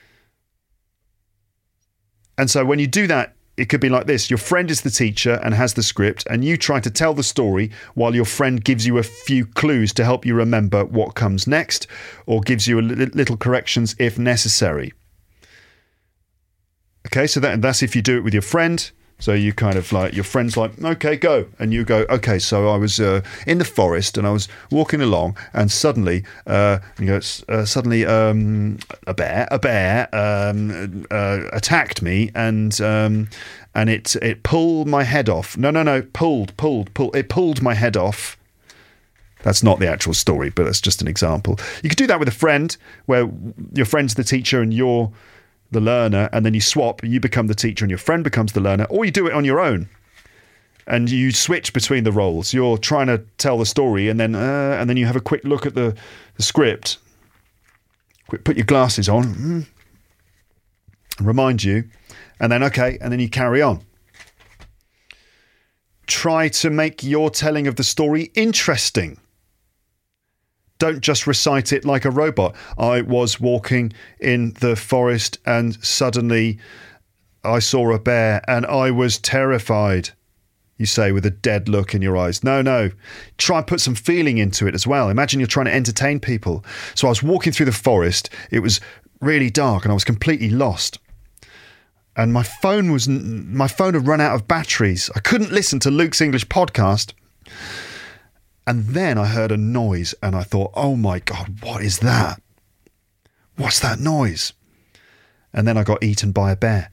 And so when you do that, it could be like this. Your friend is the teacher and has the script, and you try to tell the story while your friend gives you a few clues to help you remember what comes next, or gives you a little corrections if necessary. Okay, so that's if you do it with your friend. So you kind of like, your friend's like, okay, go. And you go, okay, so I was in the forest and I was walking along, and suddenly, a bear attacked me, and it pulled my head off. It pulled my head off. That's not the actual story, but that's just an example. You could do that with a friend, where your friend's the teacher and you're the learner, and then you swap, you become the teacher and your friend becomes the learner, or you do it on your own and you switch between the roles. You're trying to tell the story, and then you have a quick look at the script, put your glasses on, remind you, and then you carry on. Try to make your telling of the story interesting. Don't just recite it like a robot. I was walking in the forest and suddenly I saw a bear and I was terrified, you say with a dead look in your eyes. No. Try and put some feeling into it as well. Imagine you're trying to entertain people. So I was walking through the forest. It was really dark and I was completely lost. And my phone had run out of batteries. I couldn't listen to Luke's English podcast. And then I heard a noise and I thought, oh my God, what is that? What's that noise? And then I got eaten by a bear,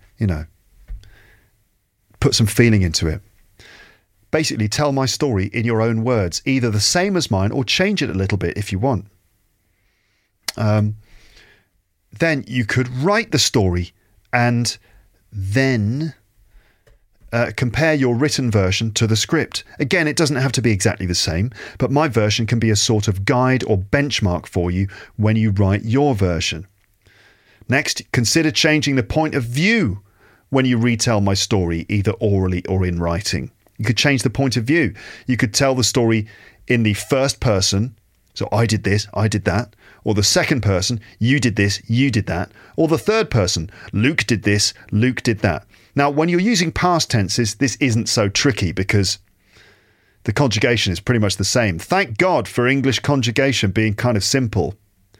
Put some feeling into it. Basically, tell my story in your own words, either the same as mine or change it a little bit if you want. Then you could write the story and then compare your written version to the script. Again, it doesn't have to be exactly the same, but my version can be a sort of guide or benchmark for you when you write your version. Next, consider changing the point of view when you retell my story, either orally or in writing. You could change the point of view. You could tell the story in the first person, so I did this, I did that, or the second person, you did this, you did that, or the third person, Luke did this, Luke did that. Now, when you're using past tenses, this isn't so tricky because the conjugation is pretty much the same. Thank God for English conjugation being kind of simple.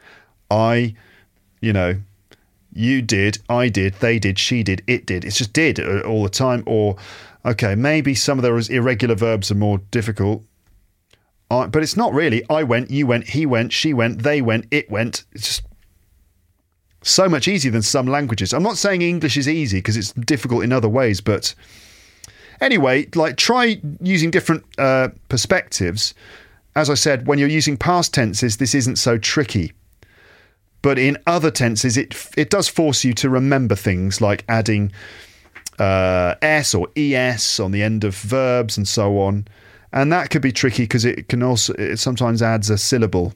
You did, I did, they did, she did, it did. It's just did all the time. Or, okay, maybe some of those irregular verbs are more difficult. But it's not really. I went, you went, he went, she went, they went, it went. It's just so much easier than some languages. I'm not saying English is easy because it's difficult in other ways, but anyway, try using different perspectives. As I said, when you're using past tenses, this isn't so tricky. But in other tenses, it does force you to remember things like adding s or es on the end of verbs and so on. And that could be tricky because it sometimes adds a syllable,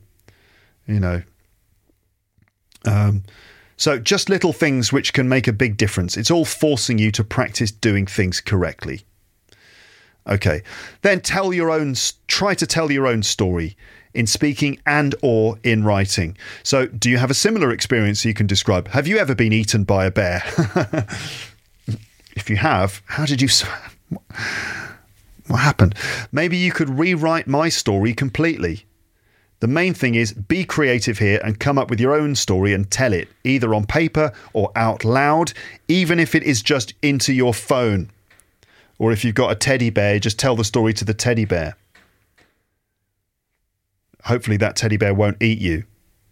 So just little things which can make a big difference. It's all forcing you to practice doing things correctly. Okay, then try to tell your own story in speaking and or in writing. So do you have a similar experience you can describe? Have you ever been eaten by a bear? If you have, how did you... What happened? Maybe you could rewrite my story completely. The main thing is be creative here and come up with your own story and tell it, either on paper or out loud, even if it is just into your phone. Or if you've got a teddy bear, just tell the story to the teddy bear. Hopefully that teddy bear won't eat you.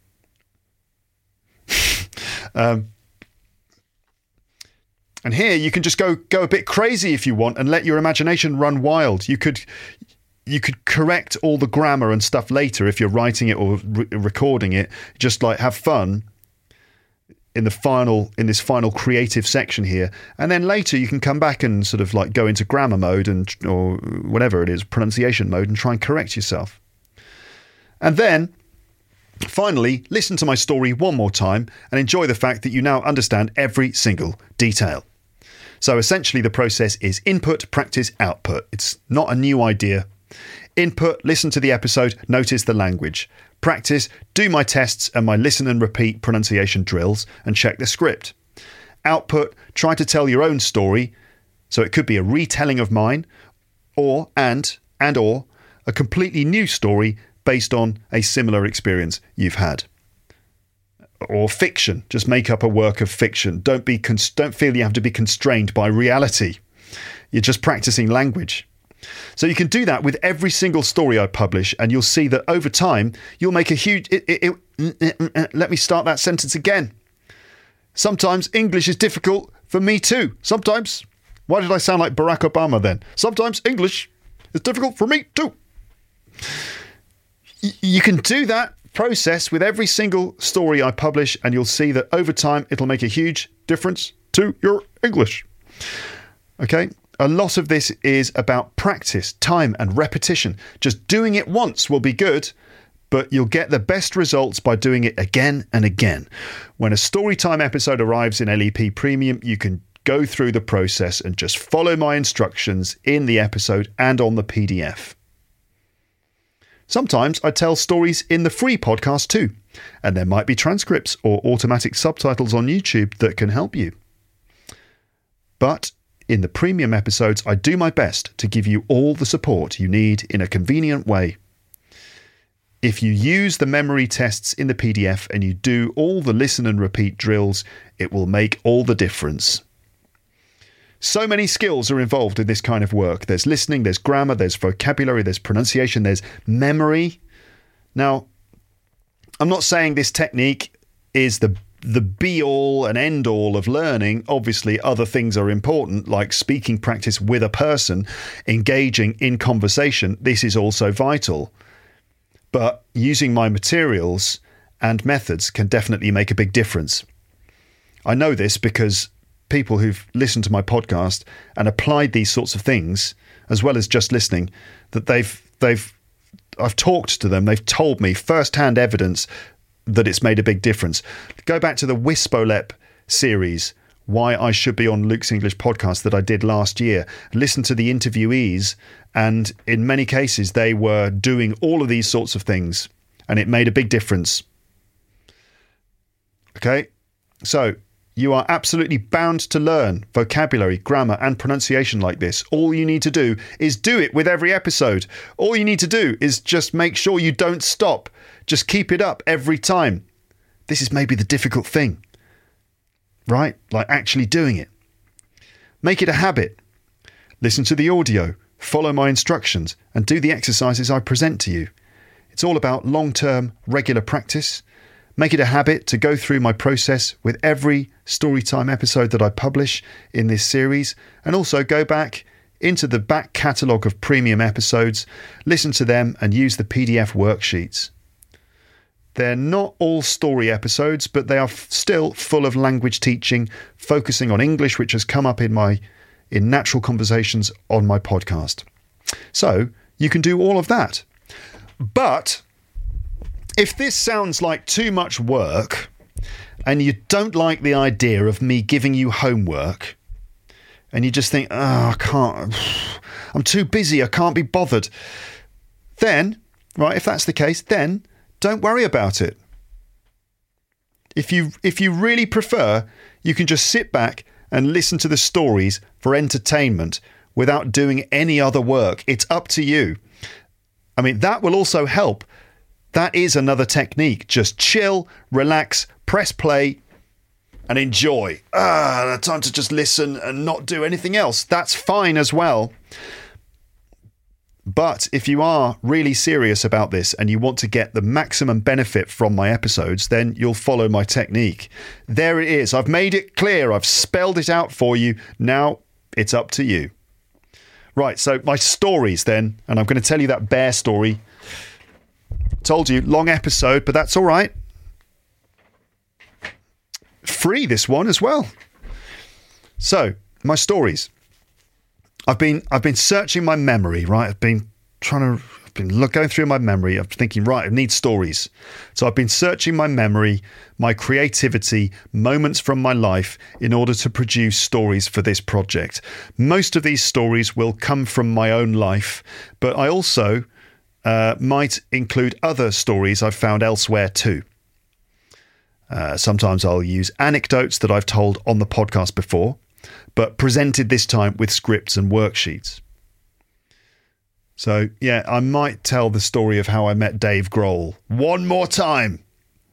And here you can just go a bit crazy if you want and let your imagination run wild. You could correct all the grammar and stuff later if you're writing it or recording it. Just have fun in this final creative section here, and then later you can come back and sort of go into grammar mode or whatever it is, pronunciation mode, and try and correct yourself. And then Finally, listen to my story one more time and enjoy the fact that you now understand every single detail. So essentially the process is input, practice, output. It's not a new idea. Input, listen to the episode, notice the language. Practice, do my tests and my listen and repeat pronunciation drills and check the script. Output, try to tell your own story. So it could be a retelling of mine or a completely new story based on a similar experience you've had. Or fiction, just make up a work of fiction. Don't feel you have to be constrained by reality. You're just practicing language. So you can do that with every single story I publish, and you'll see that over time you'll make a huge... Let me start that sentence again. Sometimes English is difficult for me too. Sometimes... Why did I sound like Barack Obama then? Sometimes English is difficult for me too. You can do that process with every single story I publish, and you'll see that over time it'll make a huge difference to your English. Okay? A lot of this is about practice, time and repetition. Just doing it once will be good, but you'll get the best results by doing it again and again. When a Storytime episode arrives in LEP Premium, you can go through the process and just follow my instructions in the episode and on the PDF. Sometimes I tell stories in the free podcast too, and there might be transcripts or automatic subtitles on YouTube that can help you. But in the premium episodes, I do my best to give you all the support you need in a convenient way. If you use the memory tests in the PDF and you do all the listen and repeat drills, it will make all the difference. So many skills are involved in this kind of work. There's listening, there's grammar, there's vocabulary, there's pronunciation, there's memory. Now, I'm not saying this technique is the be-all and end-all of learning. Obviously, other things are important, like speaking practice with a person, engaging in conversation. This is also vital. But using my materials and methods can definitely make a big difference. I know this because people who've listened to my podcast and applied these sorts of things, as well as just listening, that I've talked to them, they've told me first-hand evidence that it's made a big difference. Go back to the Wispolep series, Why I Should Be on Luke's English Podcast, that I did last year. Listen to the interviewees, and in many cases they were doing all of these sorts of things, and it made a big difference. Okay, so you are absolutely bound to learn vocabulary, grammar and pronunciation like this. All you need to do is do it with every episode. All you need to do is just make sure you don't stop. Just keep it up every time. This is maybe the difficult thing, right? Like actually doing it. Make it a habit. Listen to the audio, follow my instructions and do the exercises I present to you. It's all about long-term, regular practice. Make it a habit to go through my process with every Storytime episode that I publish in this series, and also go back into the back catalogue of premium episodes, listen to them and use the PDF worksheets. They're not all story episodes, but they are still full of language teaching, focusing on English, which has come up in natural conversations on my podcast. So you can do all of that. But if this sounds like too much work and you don't like the idea of me giving you homework and you just think, I can't, I'm too busy, I can't be bothered, then, right, if that's the case, then don't worry about it. If you really prefer, you can just sit back and listen to the stories for entertainment without doing any other work. It's up to you. I mean, that will also help. That is another technique. Just chill, relax, press play and enjoy. Time to just listen and not do anything else. That's fine as well. But if you are really serious about this and you want to get the maximum benefit from my episodes, then you'll follow my technique. There it is. I've made it clear. I've spelled it out for you. Now it's up to you. Right, so my stories then, and I'm going to tell you that bear story. Told you, long episode, but that's all right. Free, this one as well. So, my stories. I've been searching my memory, right? I've been trying to been going through my memory. I'm thinking, right, I need stories. So I've been searching my memory, my creativity, moments from my life in order to produce stories for this project. Most of these stories will come from my own life, but I also might include other stories I've found elsewhere too. Sometimes I'll use anecdotes that I've told on the podcast before, but presented this time with scripts and worksheets. So, yeah, I might tell the story of how I met Dave Grohl one more time.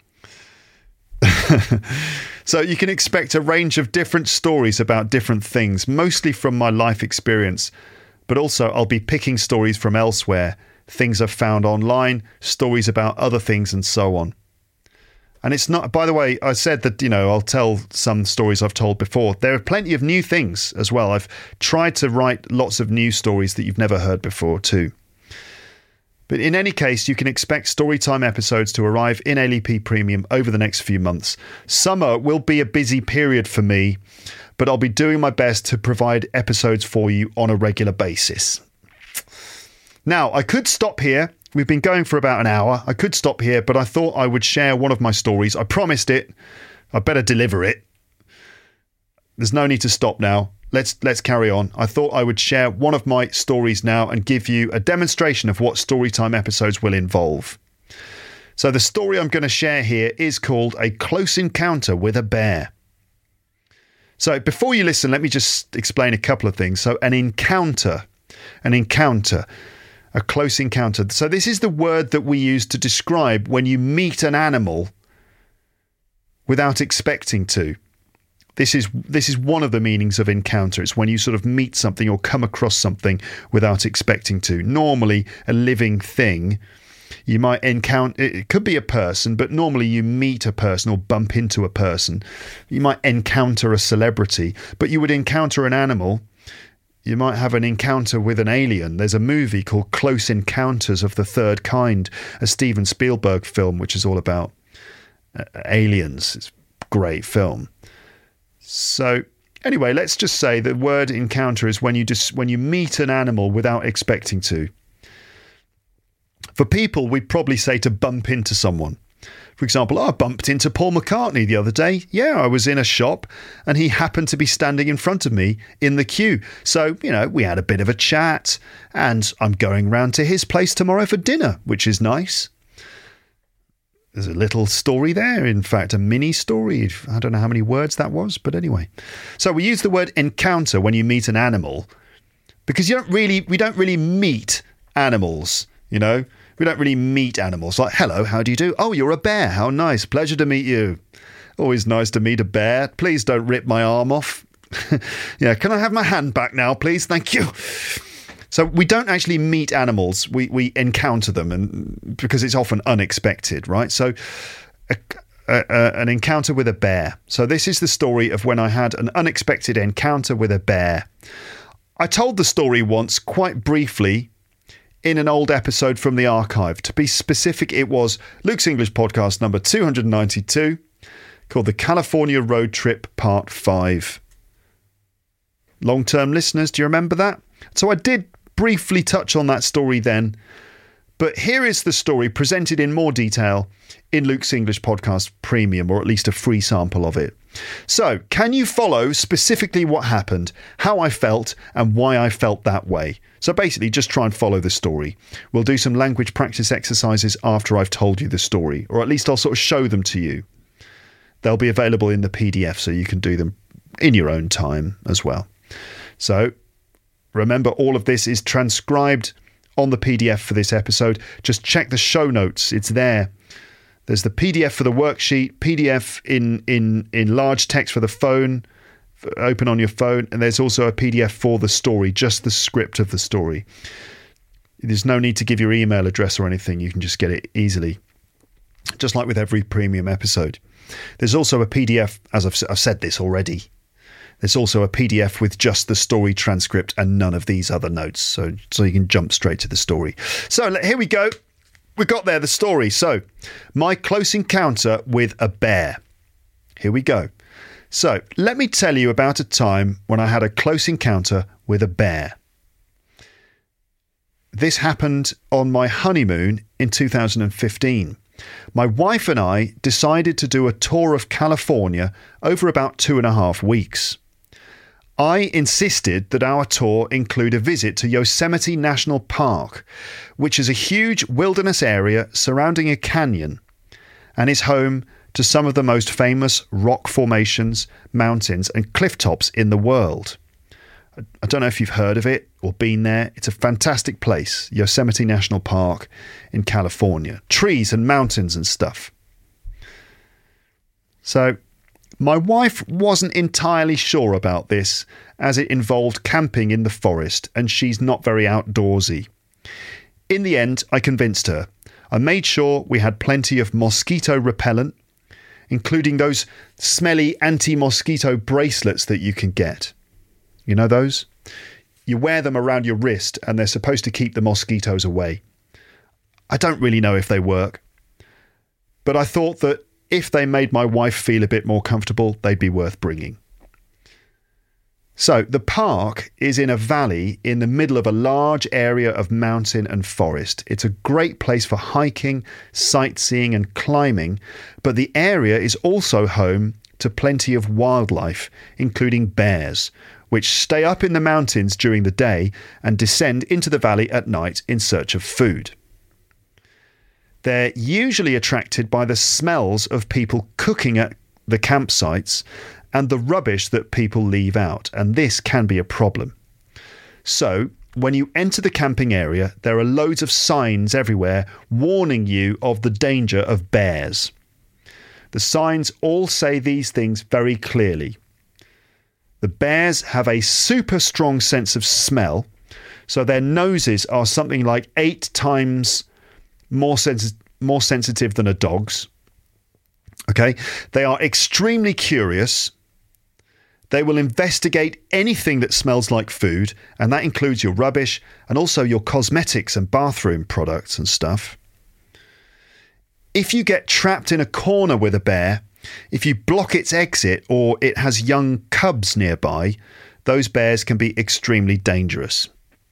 So you can expect a range of different stories about different things, mostly from my life experience, but also I'll be picking stories from elsewhere, things I've found online, stories about other things and so on. And it's not, by the way, I said that, I'll tell some stories I've told before. There are plenty of new things as well. I've tried to write lots of new stories that you've never heard before too. But in any case, you can expect Storytime episodes to arrive in LEP Premium over the next few months. Summer will be a busy period for me, but I'll be doing my best to provide episodes for you on a regular basis. Now, I could stop here. We've been going for about an hour. I could stop here, but I thought I would share one of my stories. I promised it. I better deliver it. There's no need to stop now. Let's carry on. I thought I would share one of my stories now and give you a demonstration of what Storytime episodes will involve. So the story I'm going to share here is called A Close Encounter with a Bear. So before you listen, let me just explain a couple of things. So an encounter, a close encounter. So this is the word that we use to describe when you meet an animal without expecting to. This is one of the meanings of encounter. It's when you sort of meet something or come across something without expecting to. Normally, a living thing, you might encounter, it could be a person, but normally you meet a person or bump into a person. You might encounter a celebrity, but you would encounter an animal. You might have an encounter with an alien. There's a movie called Close Encounters of the Third Kind, a Steven Spielberg film, which is all about aliens. It's a great film. So anyway, let's just say the word encounter is when you meet an animal without expecting to. For people, we'd probably say to bump into someone. For example, I bumped into Paul McCartney the other day. Yeah, I was in a shop and he happened to be standing in front of me in the queue. So, we had a bit of a chat and I'm going round to his place tomorrow for dinner, which is nice. There's a little story there. In fact, a mini story. I don't know how many words that was, but anyway. So we use the word encounter when you meet an animal because we don't really meet animals, We don't really meet animals. Like, hello, how do you do? Oh, you're a bear. How nice. Pleasure to meet you. Always nice to meet a bear. Please don't rip my arm off. Yeah, can I have my hand back now, please? Thank you. So we don't actually meet animals. We encounter them, and because it's often unexpected, right? So an encounter with a bear. So this is the story of when I had an unexpected encounter with a bear. I told the story once quite briefly in an old episode from the archive. To be specific, it was Luke's English podcast number 292, called The California Road Trip Part 5. Long-term listeners, do you remember that? So I did briefly touch on that story then, but here is the story presented in more detail in Luke's English podcast Premium, or at least a free sample of it. So, can you follow specifically what happened, how I felt, and why I felt that way? So basically, just try and follow the story. We'll do some language practice exercises after I've told you the story, or at least I'll sort of show them to you. They'll be available in the PDF, so you can do them in your own time as well. So, remember, all of this is transcribed on the PDF for this episode. Just check the show notes. It's there. There's the PDF for the worksheet, PDF in large text for the phone, open on your phone, and there's also a PDF for the story, just the script of the story. There's no need to give your email address or anything. You can just get it easily, just like with every premium episode. There's also a PDF, as I've said this already. There's also a PDF with just the story transcript and none of these other notes, so you can jump straight to the story. So here we go. We got there, the story. So, my close encounter with a bear. Here we go. So, let me tell you about a time when I had a close encounter with a bear. this happened on my honeymoon in 2015. My wife and I decided to do a tour of California over about 2.5 weeks. I insisted that our tour include a visit to Yosemite National Park, which is a huge wilderness area surrounding a canyon and is home to some of the most famous rock formations, mountains and cliff tops in the world. I don't know if you've heard of it or been there. It's a fantastic place, Yosemite National Park in California. Trees and mountains and stuff. So my wife wasn't entirely sure about this as it involved camping in the forest and she's not very outdoorsy. In the end, I convinced her. I made sure we had plenty of mosquito repellent, including those smelly anti-mosquito bracelets that you can get. You know those? You wear them around your wrist and they're supposed to keep the mosquitoes away. I don't really know if they work, but I thought that if they made my wife feel a bit more comfortable, they'd be worth bringing. So the park is in a valley in the middle of a large area of mountain and forest. It's a great place for hiking, sightseeing and climbing, but the area is also home to plenty of wildlife, including bears, which stay up in the mountains during the day and descend into the valley at night in search of food. They're usually attracted by the smells of people cooking at the campsites and the rubbish that people leave out, and this can be a problem. So, when you enter the camping area, there are loads of signs everywhere warning you of the danger of bears. The signs all say these things very clearly. The bears have a super strong sense of smell, so their noses are something like 8 times more sensitive than a dog's. Okay, they are extremely curious. They will investigate anything that smells like food, and that includes your rubbish and also your cosmetics and bathroom products and stuff. If you get trapped in a corner with a bear, if you block its exit or it has young cubs nearby, those bears can be extremely dangerous.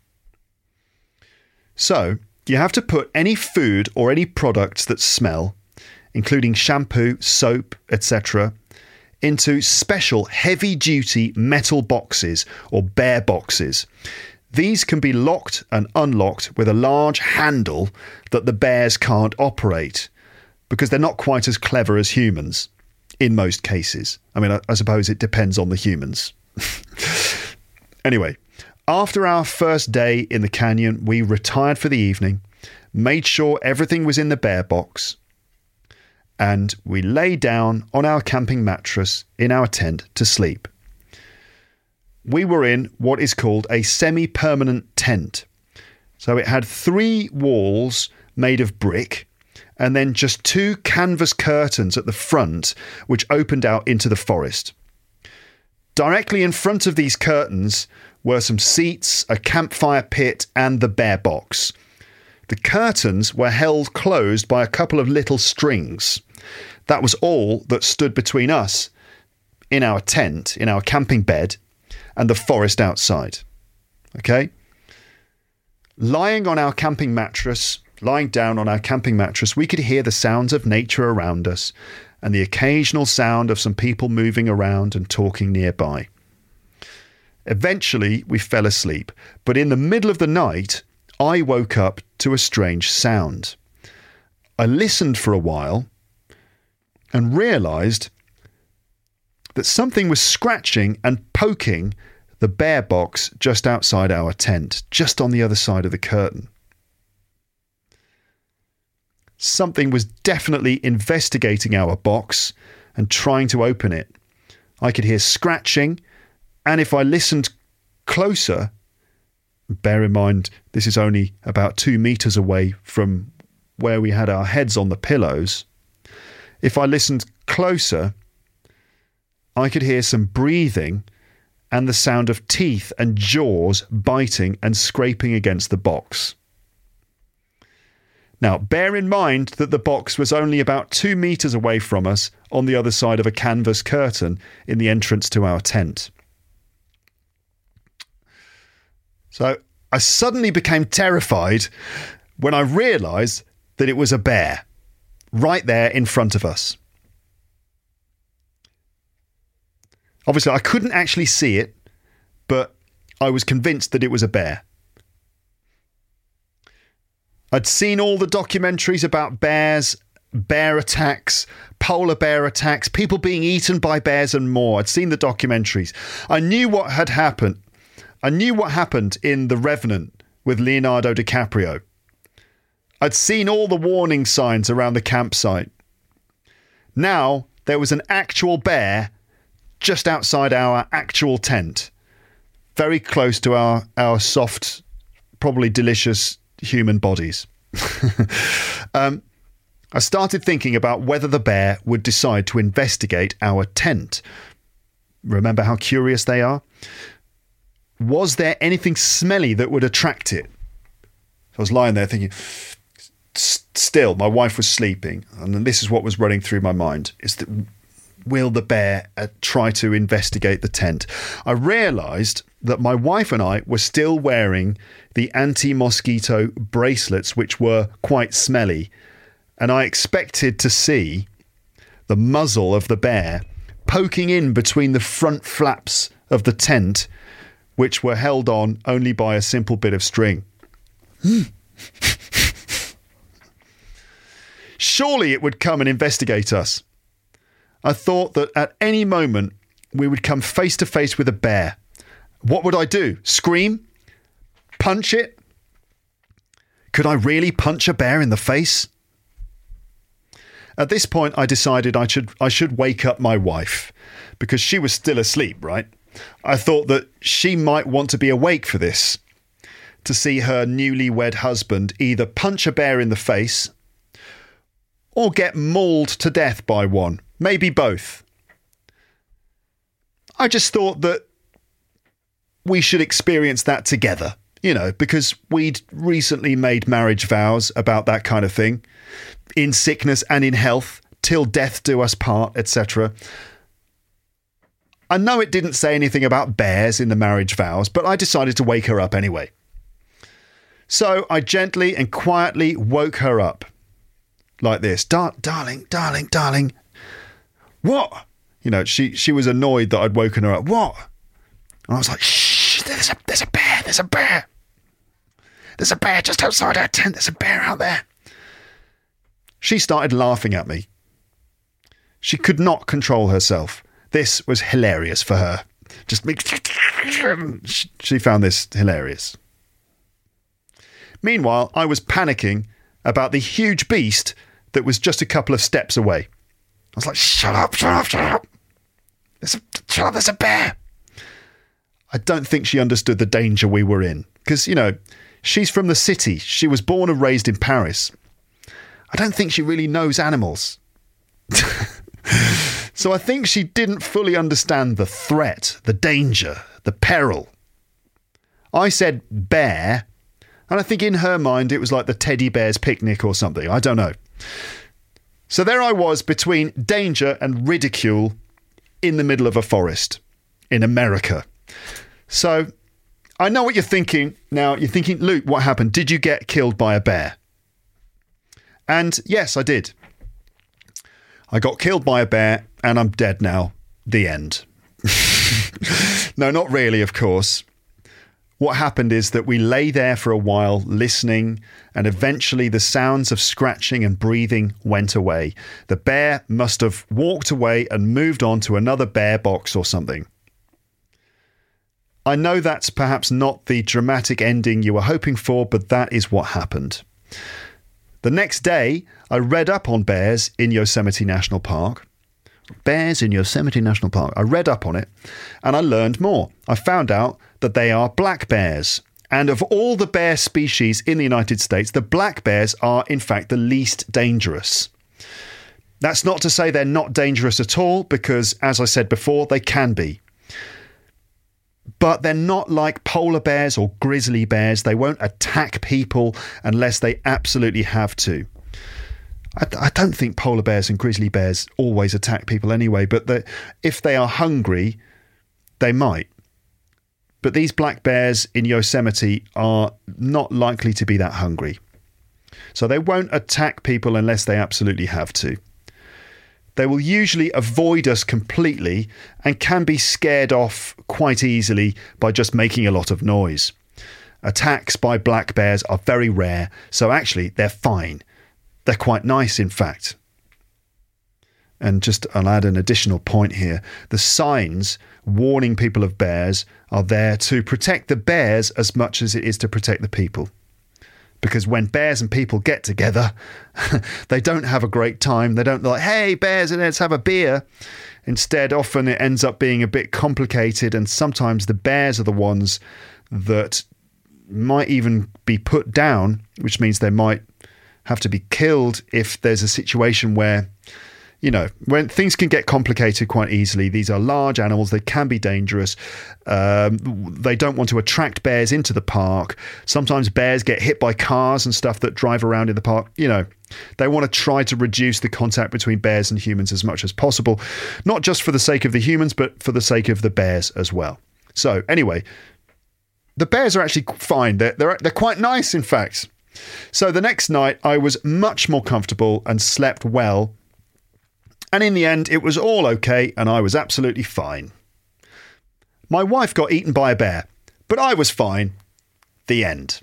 So, you have to put any food or any products that smell, including shampoo, soap, etc., into special heavy-duty metal boxes or bear boxes. These can be locked and unlocked with a large handle that the bears can't operate because they're not quite as clever as humans in most cases. I mean, I suppose it depends on the humans. Anyway, after our first day in the canyon, we retired for the evening, made sure everything was in the bear box, and we lay down on our camping mattress in our tent to sleep. We were in what is called a semi-permanent tent. So it had 3 walls made of brick and then just 2 canvas curtains at the front which opened out into the forest. Directly in front of these curtains were some seats, a campfire pit and the bear box. The curtains were held closed by a couple of little strings. That was all that stood between us in our tent, in our camping bed, and the forest outside. Okay? Lying down on our camping mattress, we could hear the sounds of nature around us and the occasional sound of some people moving around and talking nearby. Eventually, we fell asleep, but in the middle of the night, I woke up to a strange sound. I listened for a while and realised that something was scratching and poking the bear box just outside our tent, just on the other side of the curtain. Something was definitely investigating our box and trying to open it. I could hear scratching, and if I listened closer, bear in mind this is only about 2 meters away from where we had our heads on the pillows. If I listened closer, I could hear some breathing and the sound of teeth and jaws biting and scraping against the box. Now, bear in mind that the box was only about 2 meters away from us on the other side of a canvas curtain in the entrance to our tent. So I suddenly became terrified when I realised that it was a bear right there in front of us. Obviously, I couldn't actually see it, but I was convinced that it was a bear. I'd seen all the documentaries about bears, bear attacks, polar bear attacks, people being eaten by bears and more. I'd seen the documentaries. I knew what had happened. I knew what happened in The Revenant with Leonardo DiCaprio. I'd seen all the warning signs around the campsite. Now there was an actual bear just outside our actual tent, very close to our soft, probably delicious human bodies. I started thinking about whether the bear would decide to investigate our tent. Remember how curious they are? Was there anything smelly that would attract it? I was lying there thinking, still, my wife was sleeping, and this is what was running through my mind, is that will the bear try to investigate the tent? I realised that my wife and I were still wearing the anti-mosquito bracelets, which were quite smelly, and I expected to see the muzzle of the bear poking in between the front flaps of the tent, which were held on only by a simple bit of string. Surely it would come and investigate us. I thought that at any moment we would come face to face with a bear. What would I do? Scream? Punch it? Could I really punch a bear in the face? At this point, I decided I should wake up my wife, because she was still asleep, right? I thought that she might want to be awake for this, to see her newlywed husband either punch a bear in the face or get mauled to death by one. Maybe both. I just thought that we should experience that together, because we'd recently made marriage vows about that kind of thing, in sickness and in health, till death do us part, etc. I know it didn't say anything about bears in the marriage vows, but I decided to wake her up anyway. So I gently and quietly woke her up like this. Darling. What? She was annoyed that I'd woken her up. What? And I was like, shh, there's a bear. There's a bear just outside our tent. There's a bear out there. She started laughing at me. She could not control herself. This was hilarious for her. She found this hilarious. Meanwhile, I was panicking about the huge beast that was just a couple of steps away. I was like, shut up. There's a bear. I don't think she understood the danger we were in. Because, she's from the city. She was born and raised in Paris. I don't think she really knows animals. So I think she didn't fully understand the threat, the danger, the peril. I said bear, and I think in her mind it was like the teddy bear's picnic or something. I don't know. So there I was between danger and ridicule in the middle of a forest in America. So I know what you're thinking now. You're thinking, Luke, what happened? Did you get killed by a bear? And yes, I did. I got killed by a bear and I'm dead now. The end. No, not really, of course. What happened is that we lay there for a while listening, and eventually the sounds of scratching and breathing went away. The bear must have walked away and moved on to another bear box or something. I know that's perhaps not the dramatic ending you were hoping for, but that is what happened. The next day, I read up on bears in Yosemite National Park. Bears in Yosemite National Park. I read up on it and I learned more. I found out that they are black bears. And of all the bear species in the United States, the black bears are in fact the least dangerous. That's not to say they're not dangerous at all, because as I said before, they can be. But they're not like polar bears or grizzly bears. They won't attack people unless they absolutely have to. I don't think polar bears and grizzly bears always attack people anyway, but if they are hungry, they might. But these black bears in Yosemite are not likely to be that hungry. So they won't attack people unless they absolutely have to. They will usually avoid us completely and can be scared off quite easily by just making a lot of noise. Attacks by black bears are very rare, so actually they're fine. They're quite nice, in fact. And I'll add an additional point here. The signs warning people of bears are there to protect the bears as much as it is to protect the people. Because when bears and people get together, they don't have a great time. They don't like, hey, bears, let's have a beer. Instead, often it ends up being a bit complicated, and sometimes the bears are the ones that might even be put down, which means they might have to be killed if there's a situation where, when things can get complicated quite easily. These are large animals. They can be dangerous. They don't want to attract bears into the park. Sometimes bears get hit by cars and stuff that drive around in the park. They want to try to reduce the contact between bears and humans as much as possible, not just for the sake of the humans, but for the sake of the bears as well. So anyway, the bears are actually fine. They're quite nice, in fact. So the next night I was much more comfortable and slept well. And in the end, it was all okay, and I was absolutely fine. My wife got eaten by a bear, but I was fine. The end.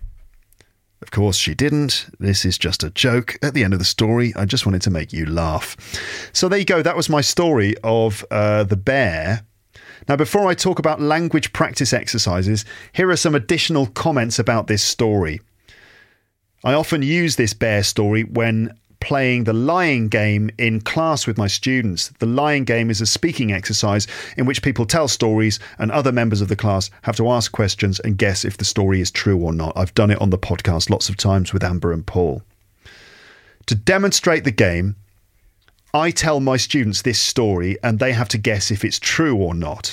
Of course, she didn't. This is just a joke at the end of the story. I just wanted to make you laugh. So there you go. That was my story of the bear. Now, before I talk about language practice exercises, here are some additional comments about this story. I often use this bear story when playing the lying game in class with my students. The lying game is a speaking exercise in which people tell stories and other members of the class have to ask questions and guess if the story is true or not. I've done it on the podcast lots of times with Amber and Paul. To demonstrate the game, I tell my students this story and they have to guess if it's true or not.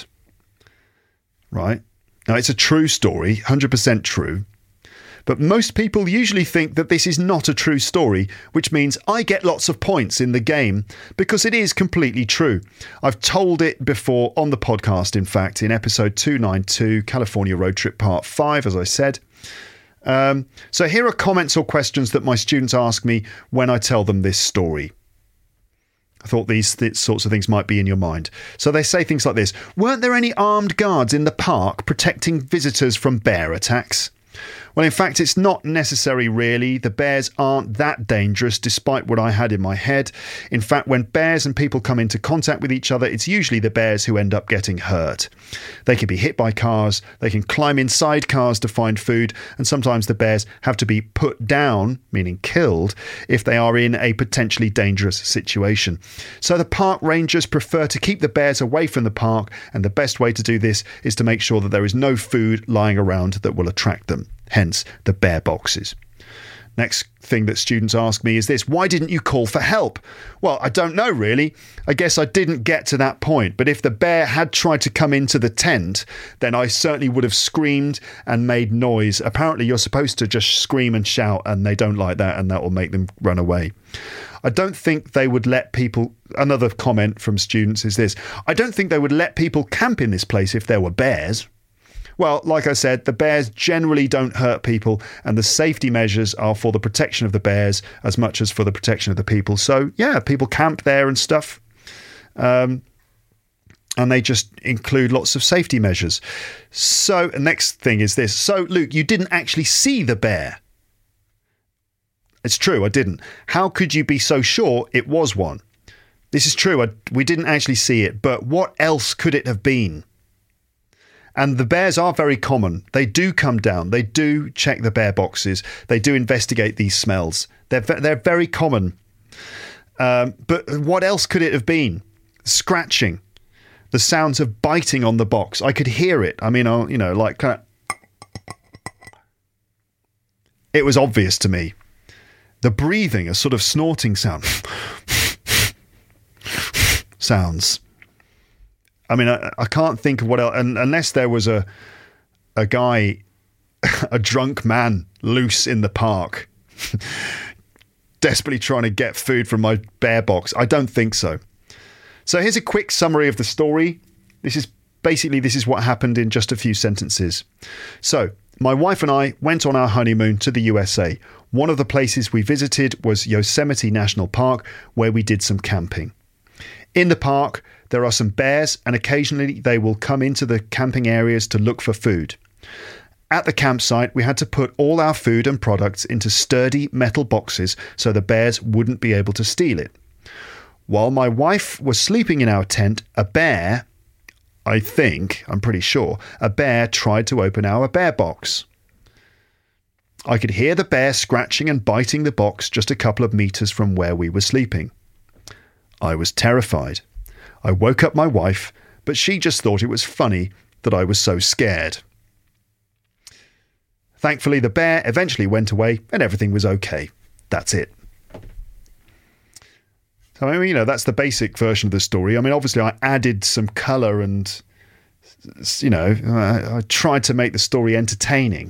Right? Now, it's a true story, 100% true. But most people usually think that this is not a true story, which means I get lots of points in the game because it is completely true. I've told it before on the podcast, in fact, in episode 292, California Road Trip Part 5, as I said. So here are comments or questions that my students ask me when I tell them this story. I thought these sorts of things might be in your mind. So they say things like this. Weren't there any armed guards in the park protecting visitors from bear attacks? Well, in fact, it's not necessary, really. The bears aren't that dangerous, despite what I had in my head. In fact, when bears and people come into contact with each other, it's usually the bears who end up getting hurt. They can be hit by cars, they can climb inside cars to find food, and sometimes the bears have to be put down, meaning killed, if they are in a potentially dangerous situation. So the park rangers prefer to keep the bears away from the park, and the best way to do this is to make sure that there is no food lying around that will attract them. Hence the bear boxes. Next thing that students ask me is this. Why didn't you call for help? Well, I don't know, really. I guess I didn't get to that point. But if the bear had tried to come into the tent, then I certainly would have screamed and made noise. Apparently, you're supposed to just scream and shout, and they don't like that, and that will make them run away. I don't think they would let people... Another comment from students is this. I don't think they would let people camp in this place if there were bears. Well, like I said, the bears generally don't hurt people, and the safety measures are for the protection of the bears as much as for the protection of the people. So, yeah, people camp there and stuff. And they just include lots of safety measures. So, next thing is this. So, Luke, you didn't actually see the bear. It's true, I didn't. How could you be so sure it was one? This is true, we didn't actually see it, but what else could it have been? And the bears are very common. They do come down. They do check the bear boxes. They do investigate these smells. They're very common. But what else could it have been? Scratching. The sounds of biting on the box. I could hear it. I mean, like kind of... It was obvious to me. The breathing, a sort of snorting sound. Sounds. I mean, I can't think of what else, unless there was a guy, a drunk man loose in the park, desperately trying to get food from my bear box. I don't think so. So here's a quick summary of the story. This is basically this is what happened in just a few sentences. So, my wife and I went on our honeymoon to the USA. One of the places we visited was Yosemite National Park, where we did some camping. In the park, there are some bears, and occasionally they will come into the camping areas to look for food. At the campsite, we had to put all our food and products into sturdy metal boxes so the bears wouldn't be able to steal it. While my wife was sleeping in our tent, a bear, I'm pretty sure, a bear tried to open our bear box. I could hear the bear scratching and biting the box just a couple of meters from where we were sleeping. I was terrified. I woke up my wife, but she just thought it was funny that I was so scared. Thankfully, the bear eventually went away and everything was okay. That's it. So, I mean, that's the basic version of the story. I mean, obviously, I added some colour and, I tried to make the story entertaining.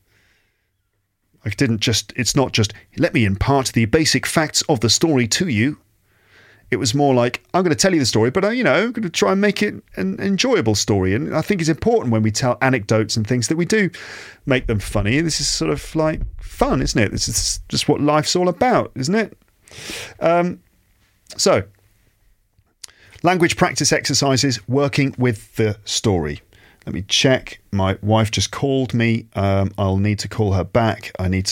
It's not just, let me impart the basic facts of the story to you. It was more like, I'm going to tell you the story, but, I'm going to try and make it an enjoyable story. And I think it's important when we tell anecdotes and things that we do make them funny. This is sort of like fun, isn't it? This is just what life's all about, isn't it? So, language practice exercises, working with the story. Let me check. My wife just called me. I'll need to call her back. We need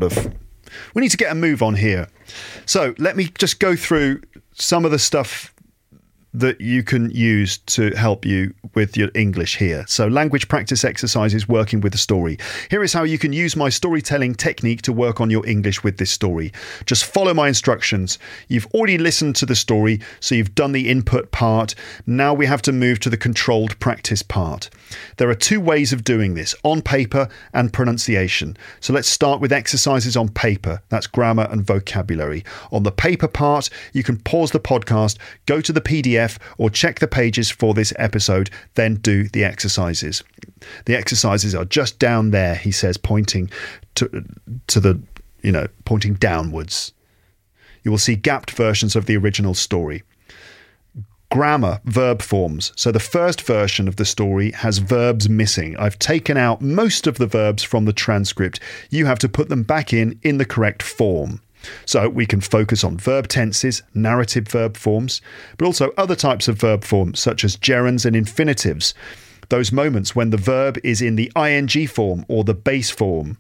to get a move on here. So, let me just go through some of the stuff that you can use to help you with your English here. So, language practice exercises working with the story. Here is how you can use my storytelling technique to work on your English with this story. Just follow my instructions. You've already listened to the story, so you've done the input part. Now we have to move to the controlled practice part. There are two ways of doing this, on paper and pronunciation. So let's start with exercises on paper. That's grammar and vocabulary. On the paper part, you can pause the podcast, go to the PDF, or check the pages for this episode, then do the exercises. The exercises are just down there, he says, pointing to the, pointing downwards. You will see gapped versions of the original story. Grammar, verb forms. So the first version of the story has verbs missing. I've taken out most of the verbs from the transcript. You have to put them back in the correct form. So we can focus on verb tenses, narrative verb forms, but also other types of verb forms such as gerunds and infinitives, those moments when the verb is in the ing form or the base form.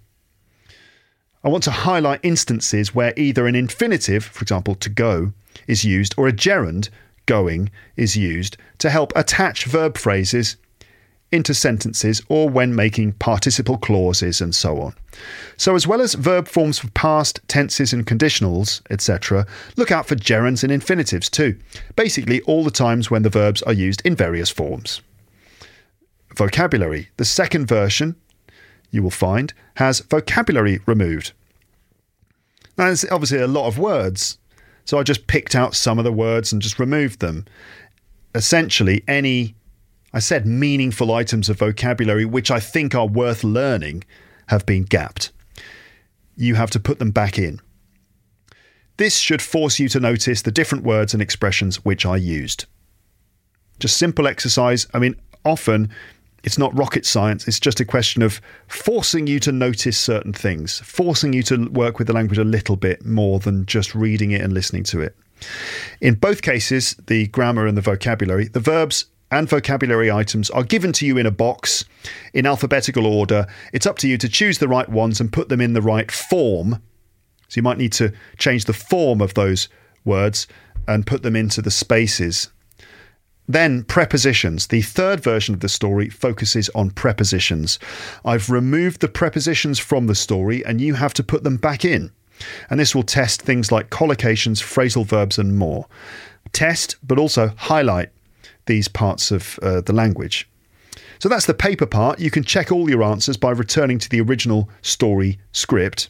I want to highlight instances where either an infinitive, for example, to go, is used, or a gerund, going, is used to help attach verb phrases into sentences or when making participle clauses and so on. So as well as verb forms for past, tenses and conditionals, etc., look out for gerunds and infinitives too. Basically all the times when the verbs are used in various forms. Vocabulary. The second version, you will find, has vocabulary removed. Now there's obviously a lot of words, so I just picked out some of the words and just removed them. Essentially I said meaningful items of vocabulary which I think are worth learning have been gapped. You have to put them back in. This should force you to notice the different words and expressions which I used. Just simple exercise. I mean, often it's not rocket science. It's just a question of forcing you to notice certain things, forcing you to work with the language a little bit more than just reading it and listening to it. In both cases, the grammar and the vocabulary, the verbs and vocabulary items are given to you in a box in alphabetical order. It's up to you to choose the right ones and put them in the right form. So you might need to change the form of those words and put them into the spaces. Then prepositions. The third version of the story focuses on prepositions. I've removed the prepositions from the story and you have to put them back in. And this will test things like collocations, phrasal verbs and more. Test, but also highlight these parts of the language. So that's the paper part. You can check all your answers by returning to the original story script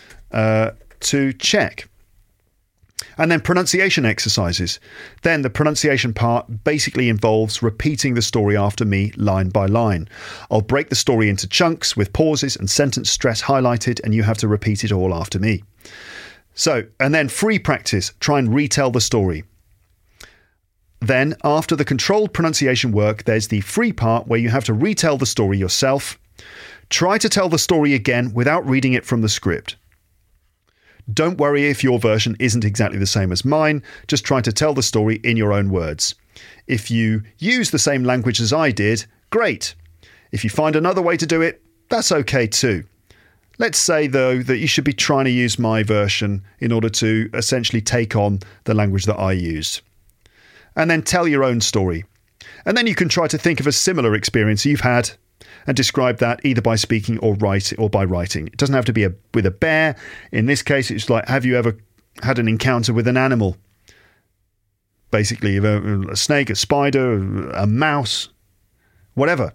to check. And then pronunciation exercises. Then the pronunciation part basically involves repeating the story after me line by line. I'll break the story into chunks with pauses and sentence stress highlighted, and you have to repeat it all after me. So, and then free practice. Try and retell the story. Then, after the controlled pronunciation work, there's the free part where you have to retell the story yourself. Try to tell the story again without reading it from the script. Don't worry if your version isn't exactly the same as mine. Just try to tell the story in your own words. If you use the same language as I did, great. If you find another way to do it, that's okay too. Let's say, though, that you should be trying to use my version in order to essentially take on the language that I used. And then tell your own story. And then you can try to think of a similar experience you've had and describe that either by speaking or by writing. It doesn't have to be with a bear. In this case, it's like, have you ever had an encounter with an animal? Basically, a snake, a spider, a mouse, whatever.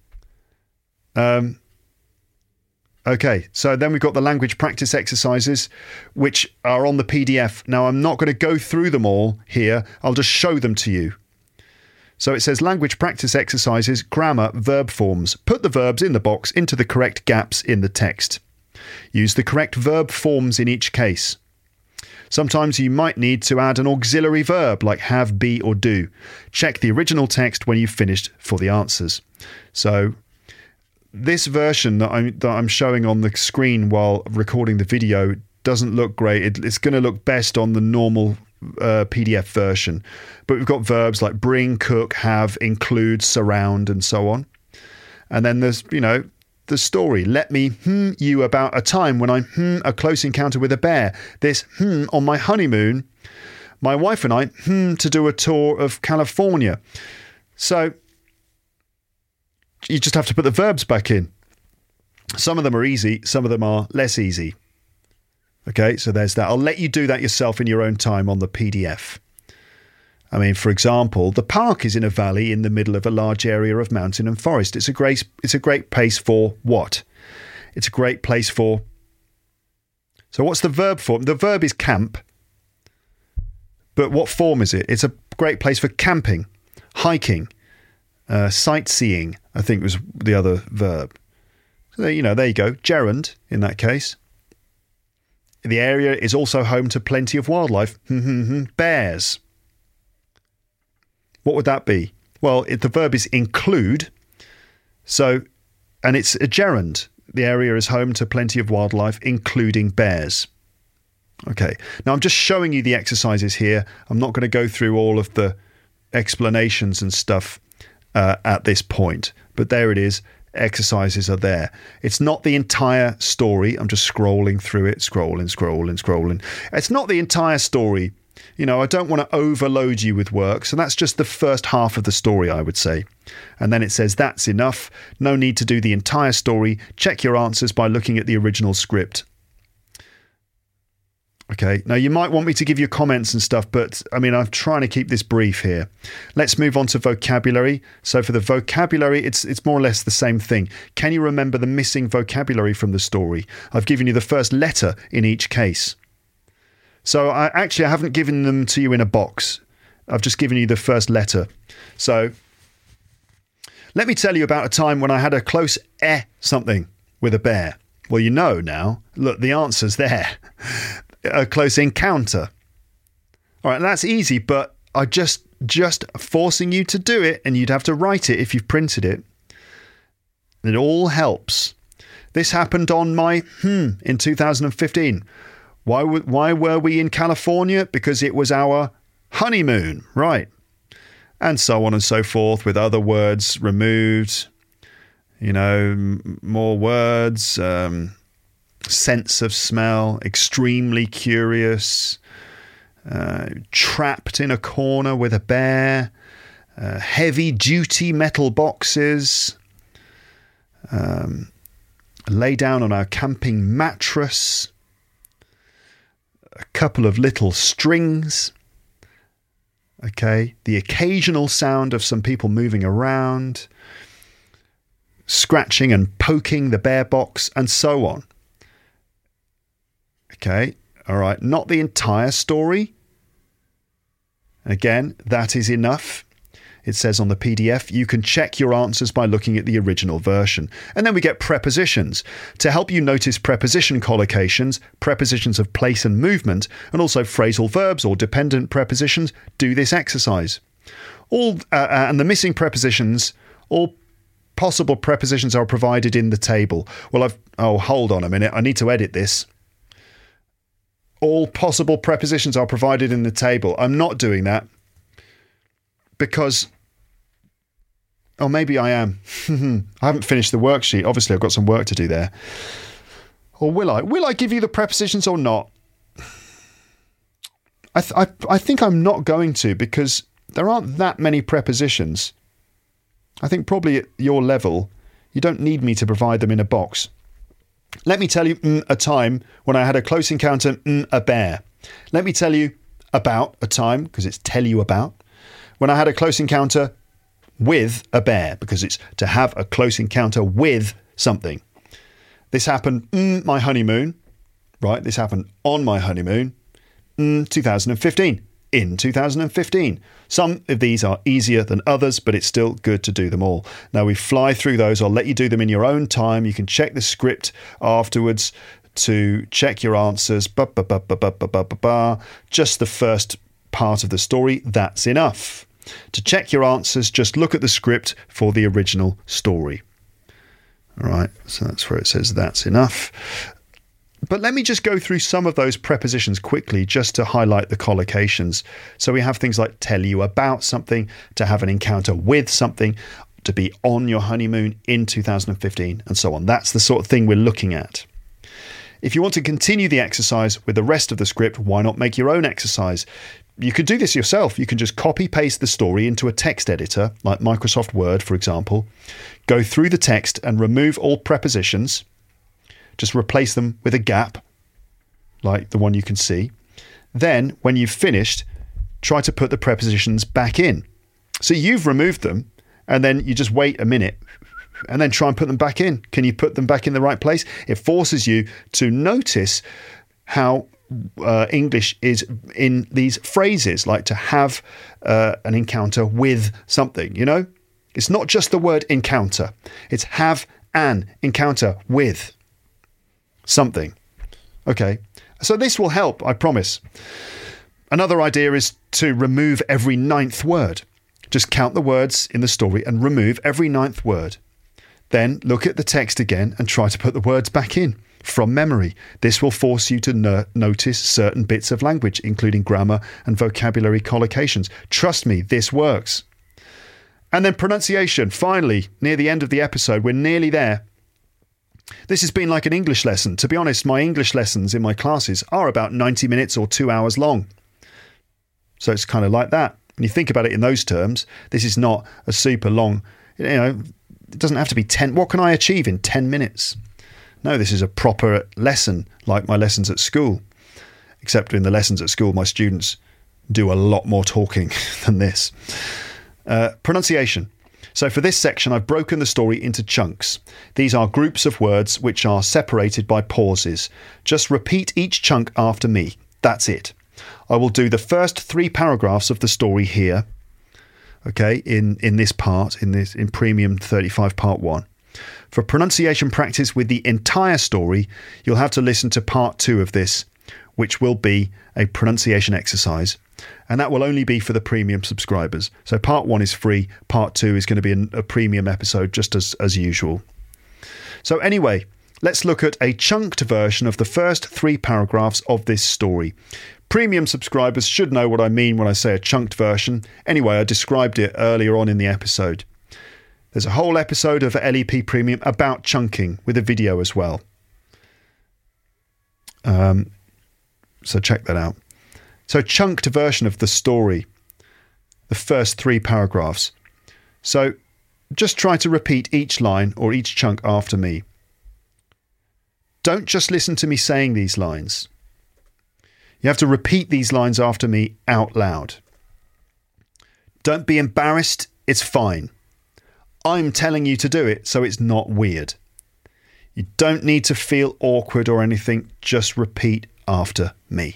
Okay, so then we've got the language practice exercises, which are on the PDF. Now, I'm not going to go through them all here. I'll just show them to you. So it says language practice exercises, grammar, verb forms. Put the verbs in the box into the correct gaps in the text. Use the correct verb forms in each case. Sometimes you might need to add an auxiliary verb like have, be, or do. Check the original text when you've finished for the answers. So this version that I'm showing on the screen while recording the video doesn't look great. It's going to look best on the normal PDF version. But we've got verbs like bring, cook, have, include, surround, and so on. And then there's, the story. Let me you about a time when I a close encounter with a bear. This on my honeymoon, my wife and I to do a tour of California. So you just have to put the verbs back in. Some of them are easy, some of them are less easy. Okay, so there's that. I'll let you do that yourself in your own time on the PDF. I mean, for example, the park is in a valley in the middle of a large area of mountain and forest. It's a great place for what? It's a great place for... So what's the verb form? The verb is camp. But what form is it? It's a great place for camping, hiking, sightseeing, I think was the other verb. So, there you go. Gerund, in that case. The area is also home to plenty of wildlife. Bears. What would that be? Well, the verb is include. So, and it's a gerund. The area is home to plenty of wildlife, including bears. Okay. Now, I'm just showing you the exercises here. I'm not going to go through all of the explanations and stuff at this point. But there it is. Exercises are there. It's not the entire story. I'm just scrolling through it. Scrolling. It's not the entire story. I don't want to overload you with work. So that's just the first half of the story, I would say. And then it says that's enough. No need to do the entire story. Check your answers by looking at the original script. Okay, now you might want me to give you comments and stuff, but I mean, I'm trying to keep this brief here. Let's move on to vocabulary. So for the vocabulary, it's more or less the same thing. Can you remember the missing vocabulary from the story? I've given you the first letter in each case. So I haven't given them to you in a box. I've just given you the first letter. So let me tell you about a time when I had a close something with a bear. Well, you know now. Look, the answer's there. A close encounter. All right, that's easy, but I just forcing you to do it, and you'd have to write it if you've printed it. It all helps. This happened on my in 2015. Why were we in California? Because it was our honeymoon, right? And so on and so forth, with other words removed. More words. Sense of smell, extremely curious, trapped in a corner with a bear, heavy duty metal boxes, lay down on our camping mattress, a couple of little strings, okay, the occasional sound of some people moving around, scratching and poking the bear box, and so on. Okay, all right, not the entire story. Again, that is enough. It says on the PDF, you can check your answers by looking at the original version. And then we get prepositions. To help you notice preposition collocations, prepositions of place and movement, and also phrasal verbs or dependent prepositions, do this exercise. And the missing prepositions, all possible prepositions are provided in the table. Well, hold on a minute. I need to edit this. All possible prepositions are provided in the table. I'm not doing that because... Oh, maybe I am. I haven't finished the worksheet. Obviously, I've got some work to do there. Or will I? Will I give you the prepositions or not? I think I'm not going to, because there aren't that many prepositions. I think probably at your level, you don't need me to provide them in a box. Let me tell you a time when I had a close encounter, a bear. Let me tell you about a time, because it's tell you about, when I had a close encounter with a bear, because it's to have a close encounter with something. This happened my honeymoon, right? This happened on my honeymoon, 2015, in 2015. Some of these are easier than others, but it's still good to do them all. Now we fly through those. I'll let you do them in your own time. You can check the script afterwards to check your answers. Just the first part of the story, that's enough. To check your answers, just look at the script for the original story. All right, so that's where it says that's enough. But let me just go through some of those prepositions quickly just to highlight the collocations. So we have things like tell you about something, to have an encounter with something, to be on your honeymoon in 2015, and so on. That's the sort of thing we're looking at. If you want to continue the exercise with the rest of the script, why not make your own exercise? You could do this yourself. You can just copy-paste the story into a text editor, like Microsoft Word, for example. Go through the text and remove all prepositions. Just replace them with a gap, like the one you can see. Then, when you've finished, try to put the prepositions back in. So you've removed them, and then you just wait a minute, and then try and put them back in. Can you put them back in the right place? It forces you to notice how English is in these phrases, like to have an encounter with something, you know? It's not just the word encounter. It's have an encounter with something. Okay, so this will help, I promise. Another idea is to remove every 9th word. Just count the words in the story and remove every 9th word. Then look at the text again and try to put the words back in from memory. This will force you to notice certain bits of language, including grammar and vocabulary collocations. Trust me, this works. And then pronunciation. Finally, near the end of the episode, we're nearly there. This has been like an English lesson. To be honest, my English lessons in my classes are about 90 minutes or 2 hours long. So it's kind of like that. When you think about it in those terms, this is not a super long, it doesn't have to be 10. What can I achieve in 10 minutes? No, this is a proper lesson, like my lessons at school. Except in the lessons at school, my students do a lot more talking than this. Pronunciation. So for this section, I've broken the story into chunks. These are groups of words which are separated by pauses. Just repeat each chunk after me. That's it. I will do the first 3 paragraphs of the story here. Okay, in this part, in Premium 35 Part 1. For pronunciation practice with the entire story, you'll have to listen to Part 2 of this, which will be a pronunciation exercise. And that will only be for the premium subscribers. So Part 1 is free. Part 2 is going to be a premium episode, just as usual. So anyway, let's look at a chunked version of the first 3 paragraphs of this story. Premium subscribers should know what I mean when I say a chunked version. Anyway, I described it earlier on in the episode. There's a whole episode of LEP Premium about chunking with a video as well. So check that out. So chunked version of the story, the first 3 paragraphs. So just try to repeat each line or each chunk after me. Don't just listen to me saying these lines. You have to repeat these lines after me out loud. Don't be embarrassed. It's fine. I'm telling you to do it, so it's not weird. You don't need to feel awkward or anything. Just repeat after me.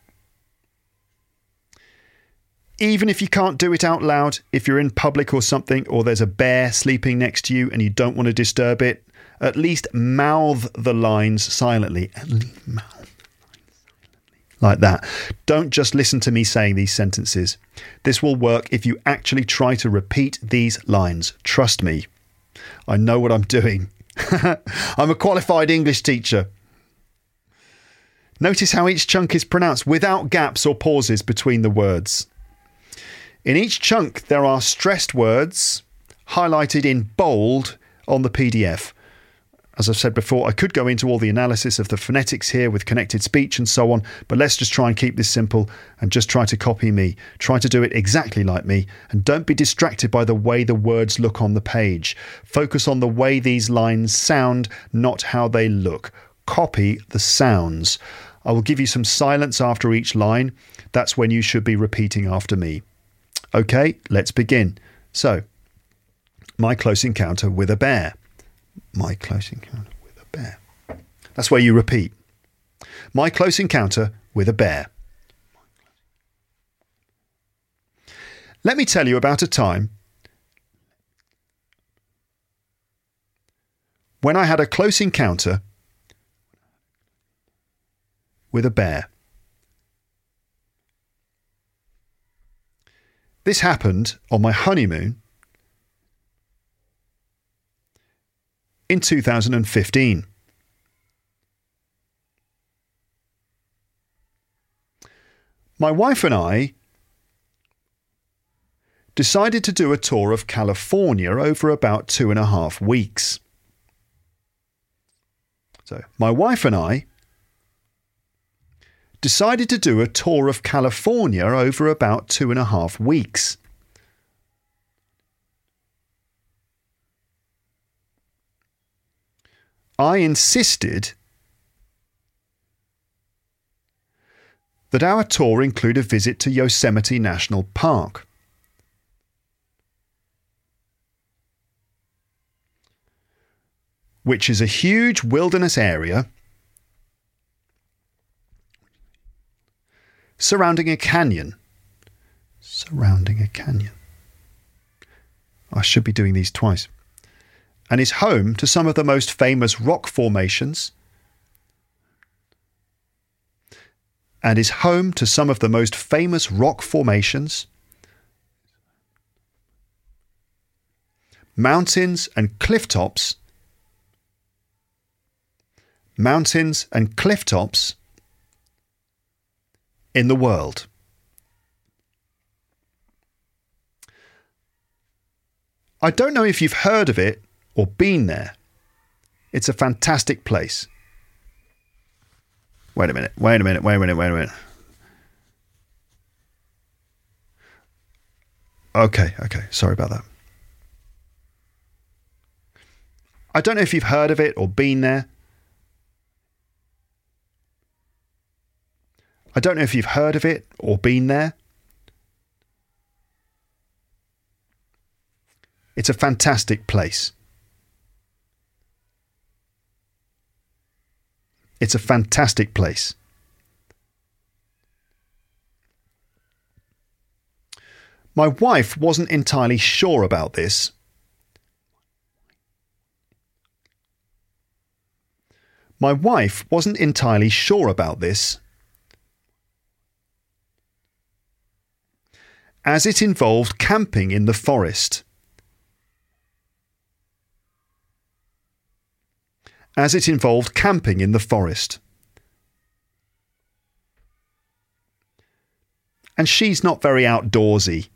Even if you can't do it out loud, if you're in public or something, or there's a bear sleeping next to you and you don't want to disturb it, at least mouth the lines silently. At least mouth the lines silently. like that. Don't just listen to me saying these sentences. This will work if you actually try to repeat these lines. Trust me. I know what I'm doing. I'm a qualified English teacher. Notice how each chunk is pronounced without gaps or pauses between the words. In each chunk, there are stressed words highlighted in bold on the PDF. As I've said before, I could go into all the analysis of the phonetics here with connected speech and so on, but let's just try and keep this simple and just try to copy me. Try to do it exactly like me, and don't be distracted by the way the words look on the page. Focus on the way these lines sound, not how they look. Copy the sounds. I will give you some silence after each line. That's when you should be repeating after me. Okay, let's begin. So, my close encounter with a bear. My close encounter with a bear. That's where you repeat. My close encounter with a bear. Let me tell you about a time when I had a close encounter with a bear. This happened on my honeymoon in 2015. My wife and I decided to do a tour of California over about 2.5 weeks. So, my wife and I decided to do a tour of California over about 2.5 weeks. I insisted that our tour include a visit to Yosemite National Park. Which is a huge wilderness area surrounding a canyon. Surrounding a canyon. I should be doing these twice. And is home to some of the most famous rock formations. And is home to some of the most famous rock formations, mountains and cliff tops, in the world. I don't know if you've heard of it or been there. It's a fantastic place. Wait a minute. Okay, sorry about that. I don't know if you've heard of it or been there. I don't know if you've heard of it or been there. It's a fantastic place. It's a fantastic place. My wife wasn't entirely sure about this. As it involved camping in the forest. And she's not very outdoorsy.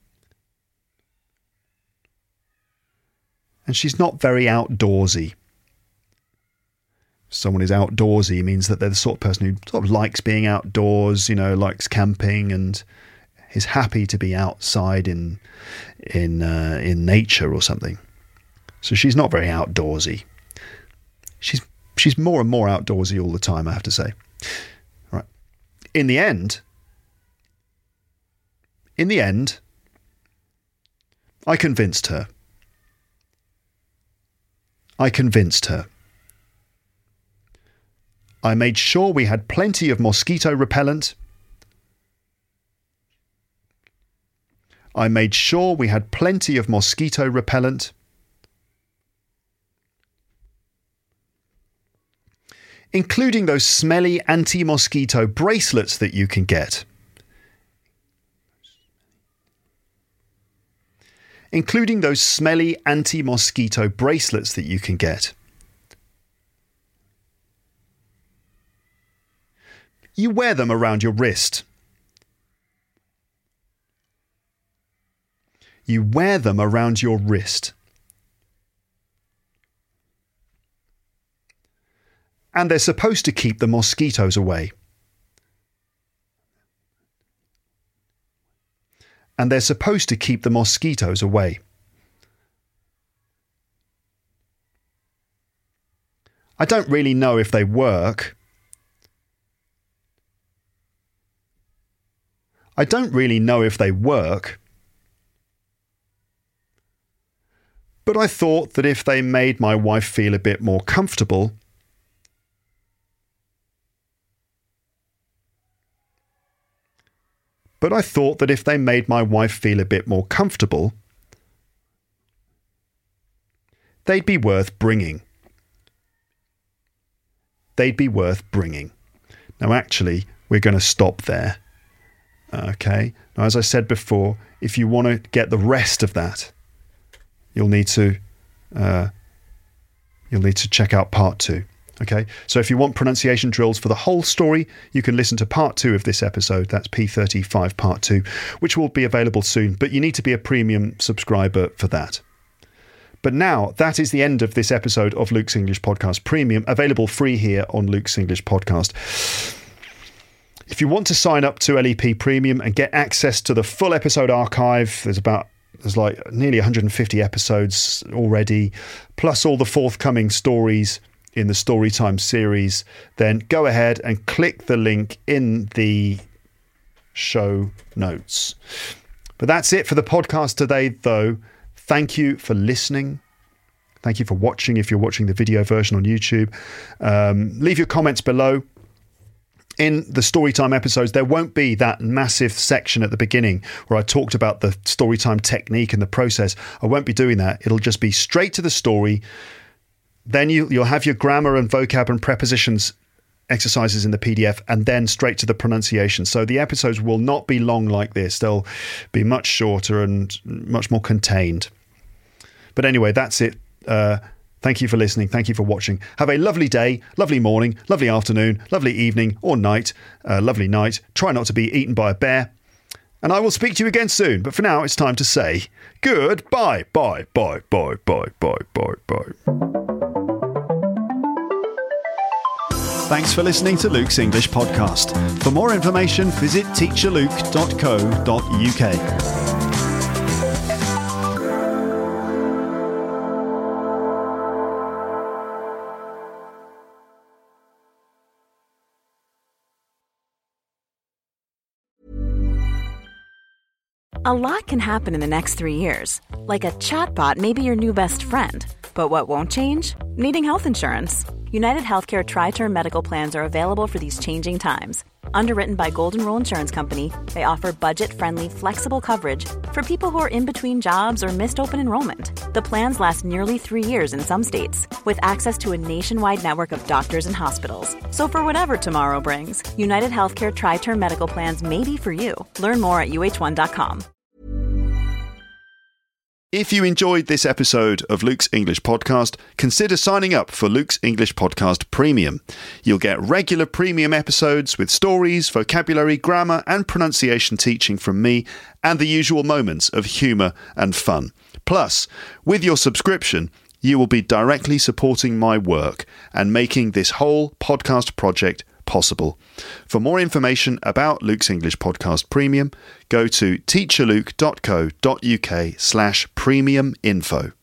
Someone is outdoorsy means that they're the sort of person who sort of likes being outdoors, likes camping and is happy to be outside in nature or something. So she's not very outdoorsy. She's more and more outdoorsy all the time, I have to say. Right. In the end, I convinced her. I made sure we had plenty of mosquito repellent. including those smelly anti-mosquito bracelets that you can get. Including those smelly anti-mosquito bracelets that you can get. You wear them around your wrist. You wear them around your wrist. And they're supposed to keep the mosquitoes away. And they're supposed to keep the mosquitoes away. I don't really know if they work. I don't really know if they work. But I thought that if they made my wife feel a bit more comfortable, they'd be worth bringing. They'd be worth bringing. Now, actually, we're going to stop there. Okay. Now, as I said before, if you want to get the rest of that, you'll need to check out part 2. Okay, so if you want pronunciation drills for the whole story, you can listen to part 2 of this episode. That's P35 part 2, which will be available soon, but you need to be a premium subscriber for that. But now, that is the end of this episode of Luke's English Podcast Premium, available free here on Luke's English Podcast. If you want to sign up to LEP Premium and get access to the full episode archive, there's like nearly 150 episodes already, plus all the forthcoming stories in the Storytime series, then go ahead and click the link in the show notes. But that's it for the podcast today, though. Thank you for listening. Thank you for watching if you're watching the video version on YouTube. Leave your comments below. In the Storytime episodes, there won't be that massive section at the beginning where I talked about the Storytime technique and the process. I won't be doing that. It'll just be straight to the story. Then you'll have your grammar and vocab and prepositions exercises in the PDF, and then straight to the pronunciation. So the episodes will not be long like this. They'll be much shorter and much more contained. But anyway, that's it. Thank you for listening. Thank you for watching. Have a lovely day, lovely morning, lovely afternoon, lovely evening or night, lovely night. Try not to be eaten by a bear. And I will speak to you again soon. But for now, it's time to say goodbye. Bye, bye, bye, bye, bye, bye, bye. Thanks for listening to Luke's English Podcast. For more information, visit teacherluke.co.uk. A lot can happen in the next 3 years. Like a chatbot may be your new best friend. But what won't change? Needing health insurance. United Healthcare Tri-Term Medical Plans are available for these changing times. Underwritten by Golden Rule Insurance Company, they offer budget-friendly, flexible coverage for people who are in between jobs or missed open enrollment. The plans last nearly 3 years in some states, with access to a nationwide network of doctors and hospitals. So for whatever tomorrow brings, United Healthcare Tri-Term Medical Plans may be for you. Learn more at uh1.com. If you enjoyed this episode of Luke's English Podcast, consider signing up for Luke's English Podcast Premium. You'll get regular premium episodes with stories, vocabulary, grammar and pronunciation teaching from me, and the usual moments of humour and fun. Plus, with your subscription, you will be directly supporting my work and making this whole podcast project possible. For more information about Luke's English Podcast Premium, go to teacherluke.co.uk/premium info.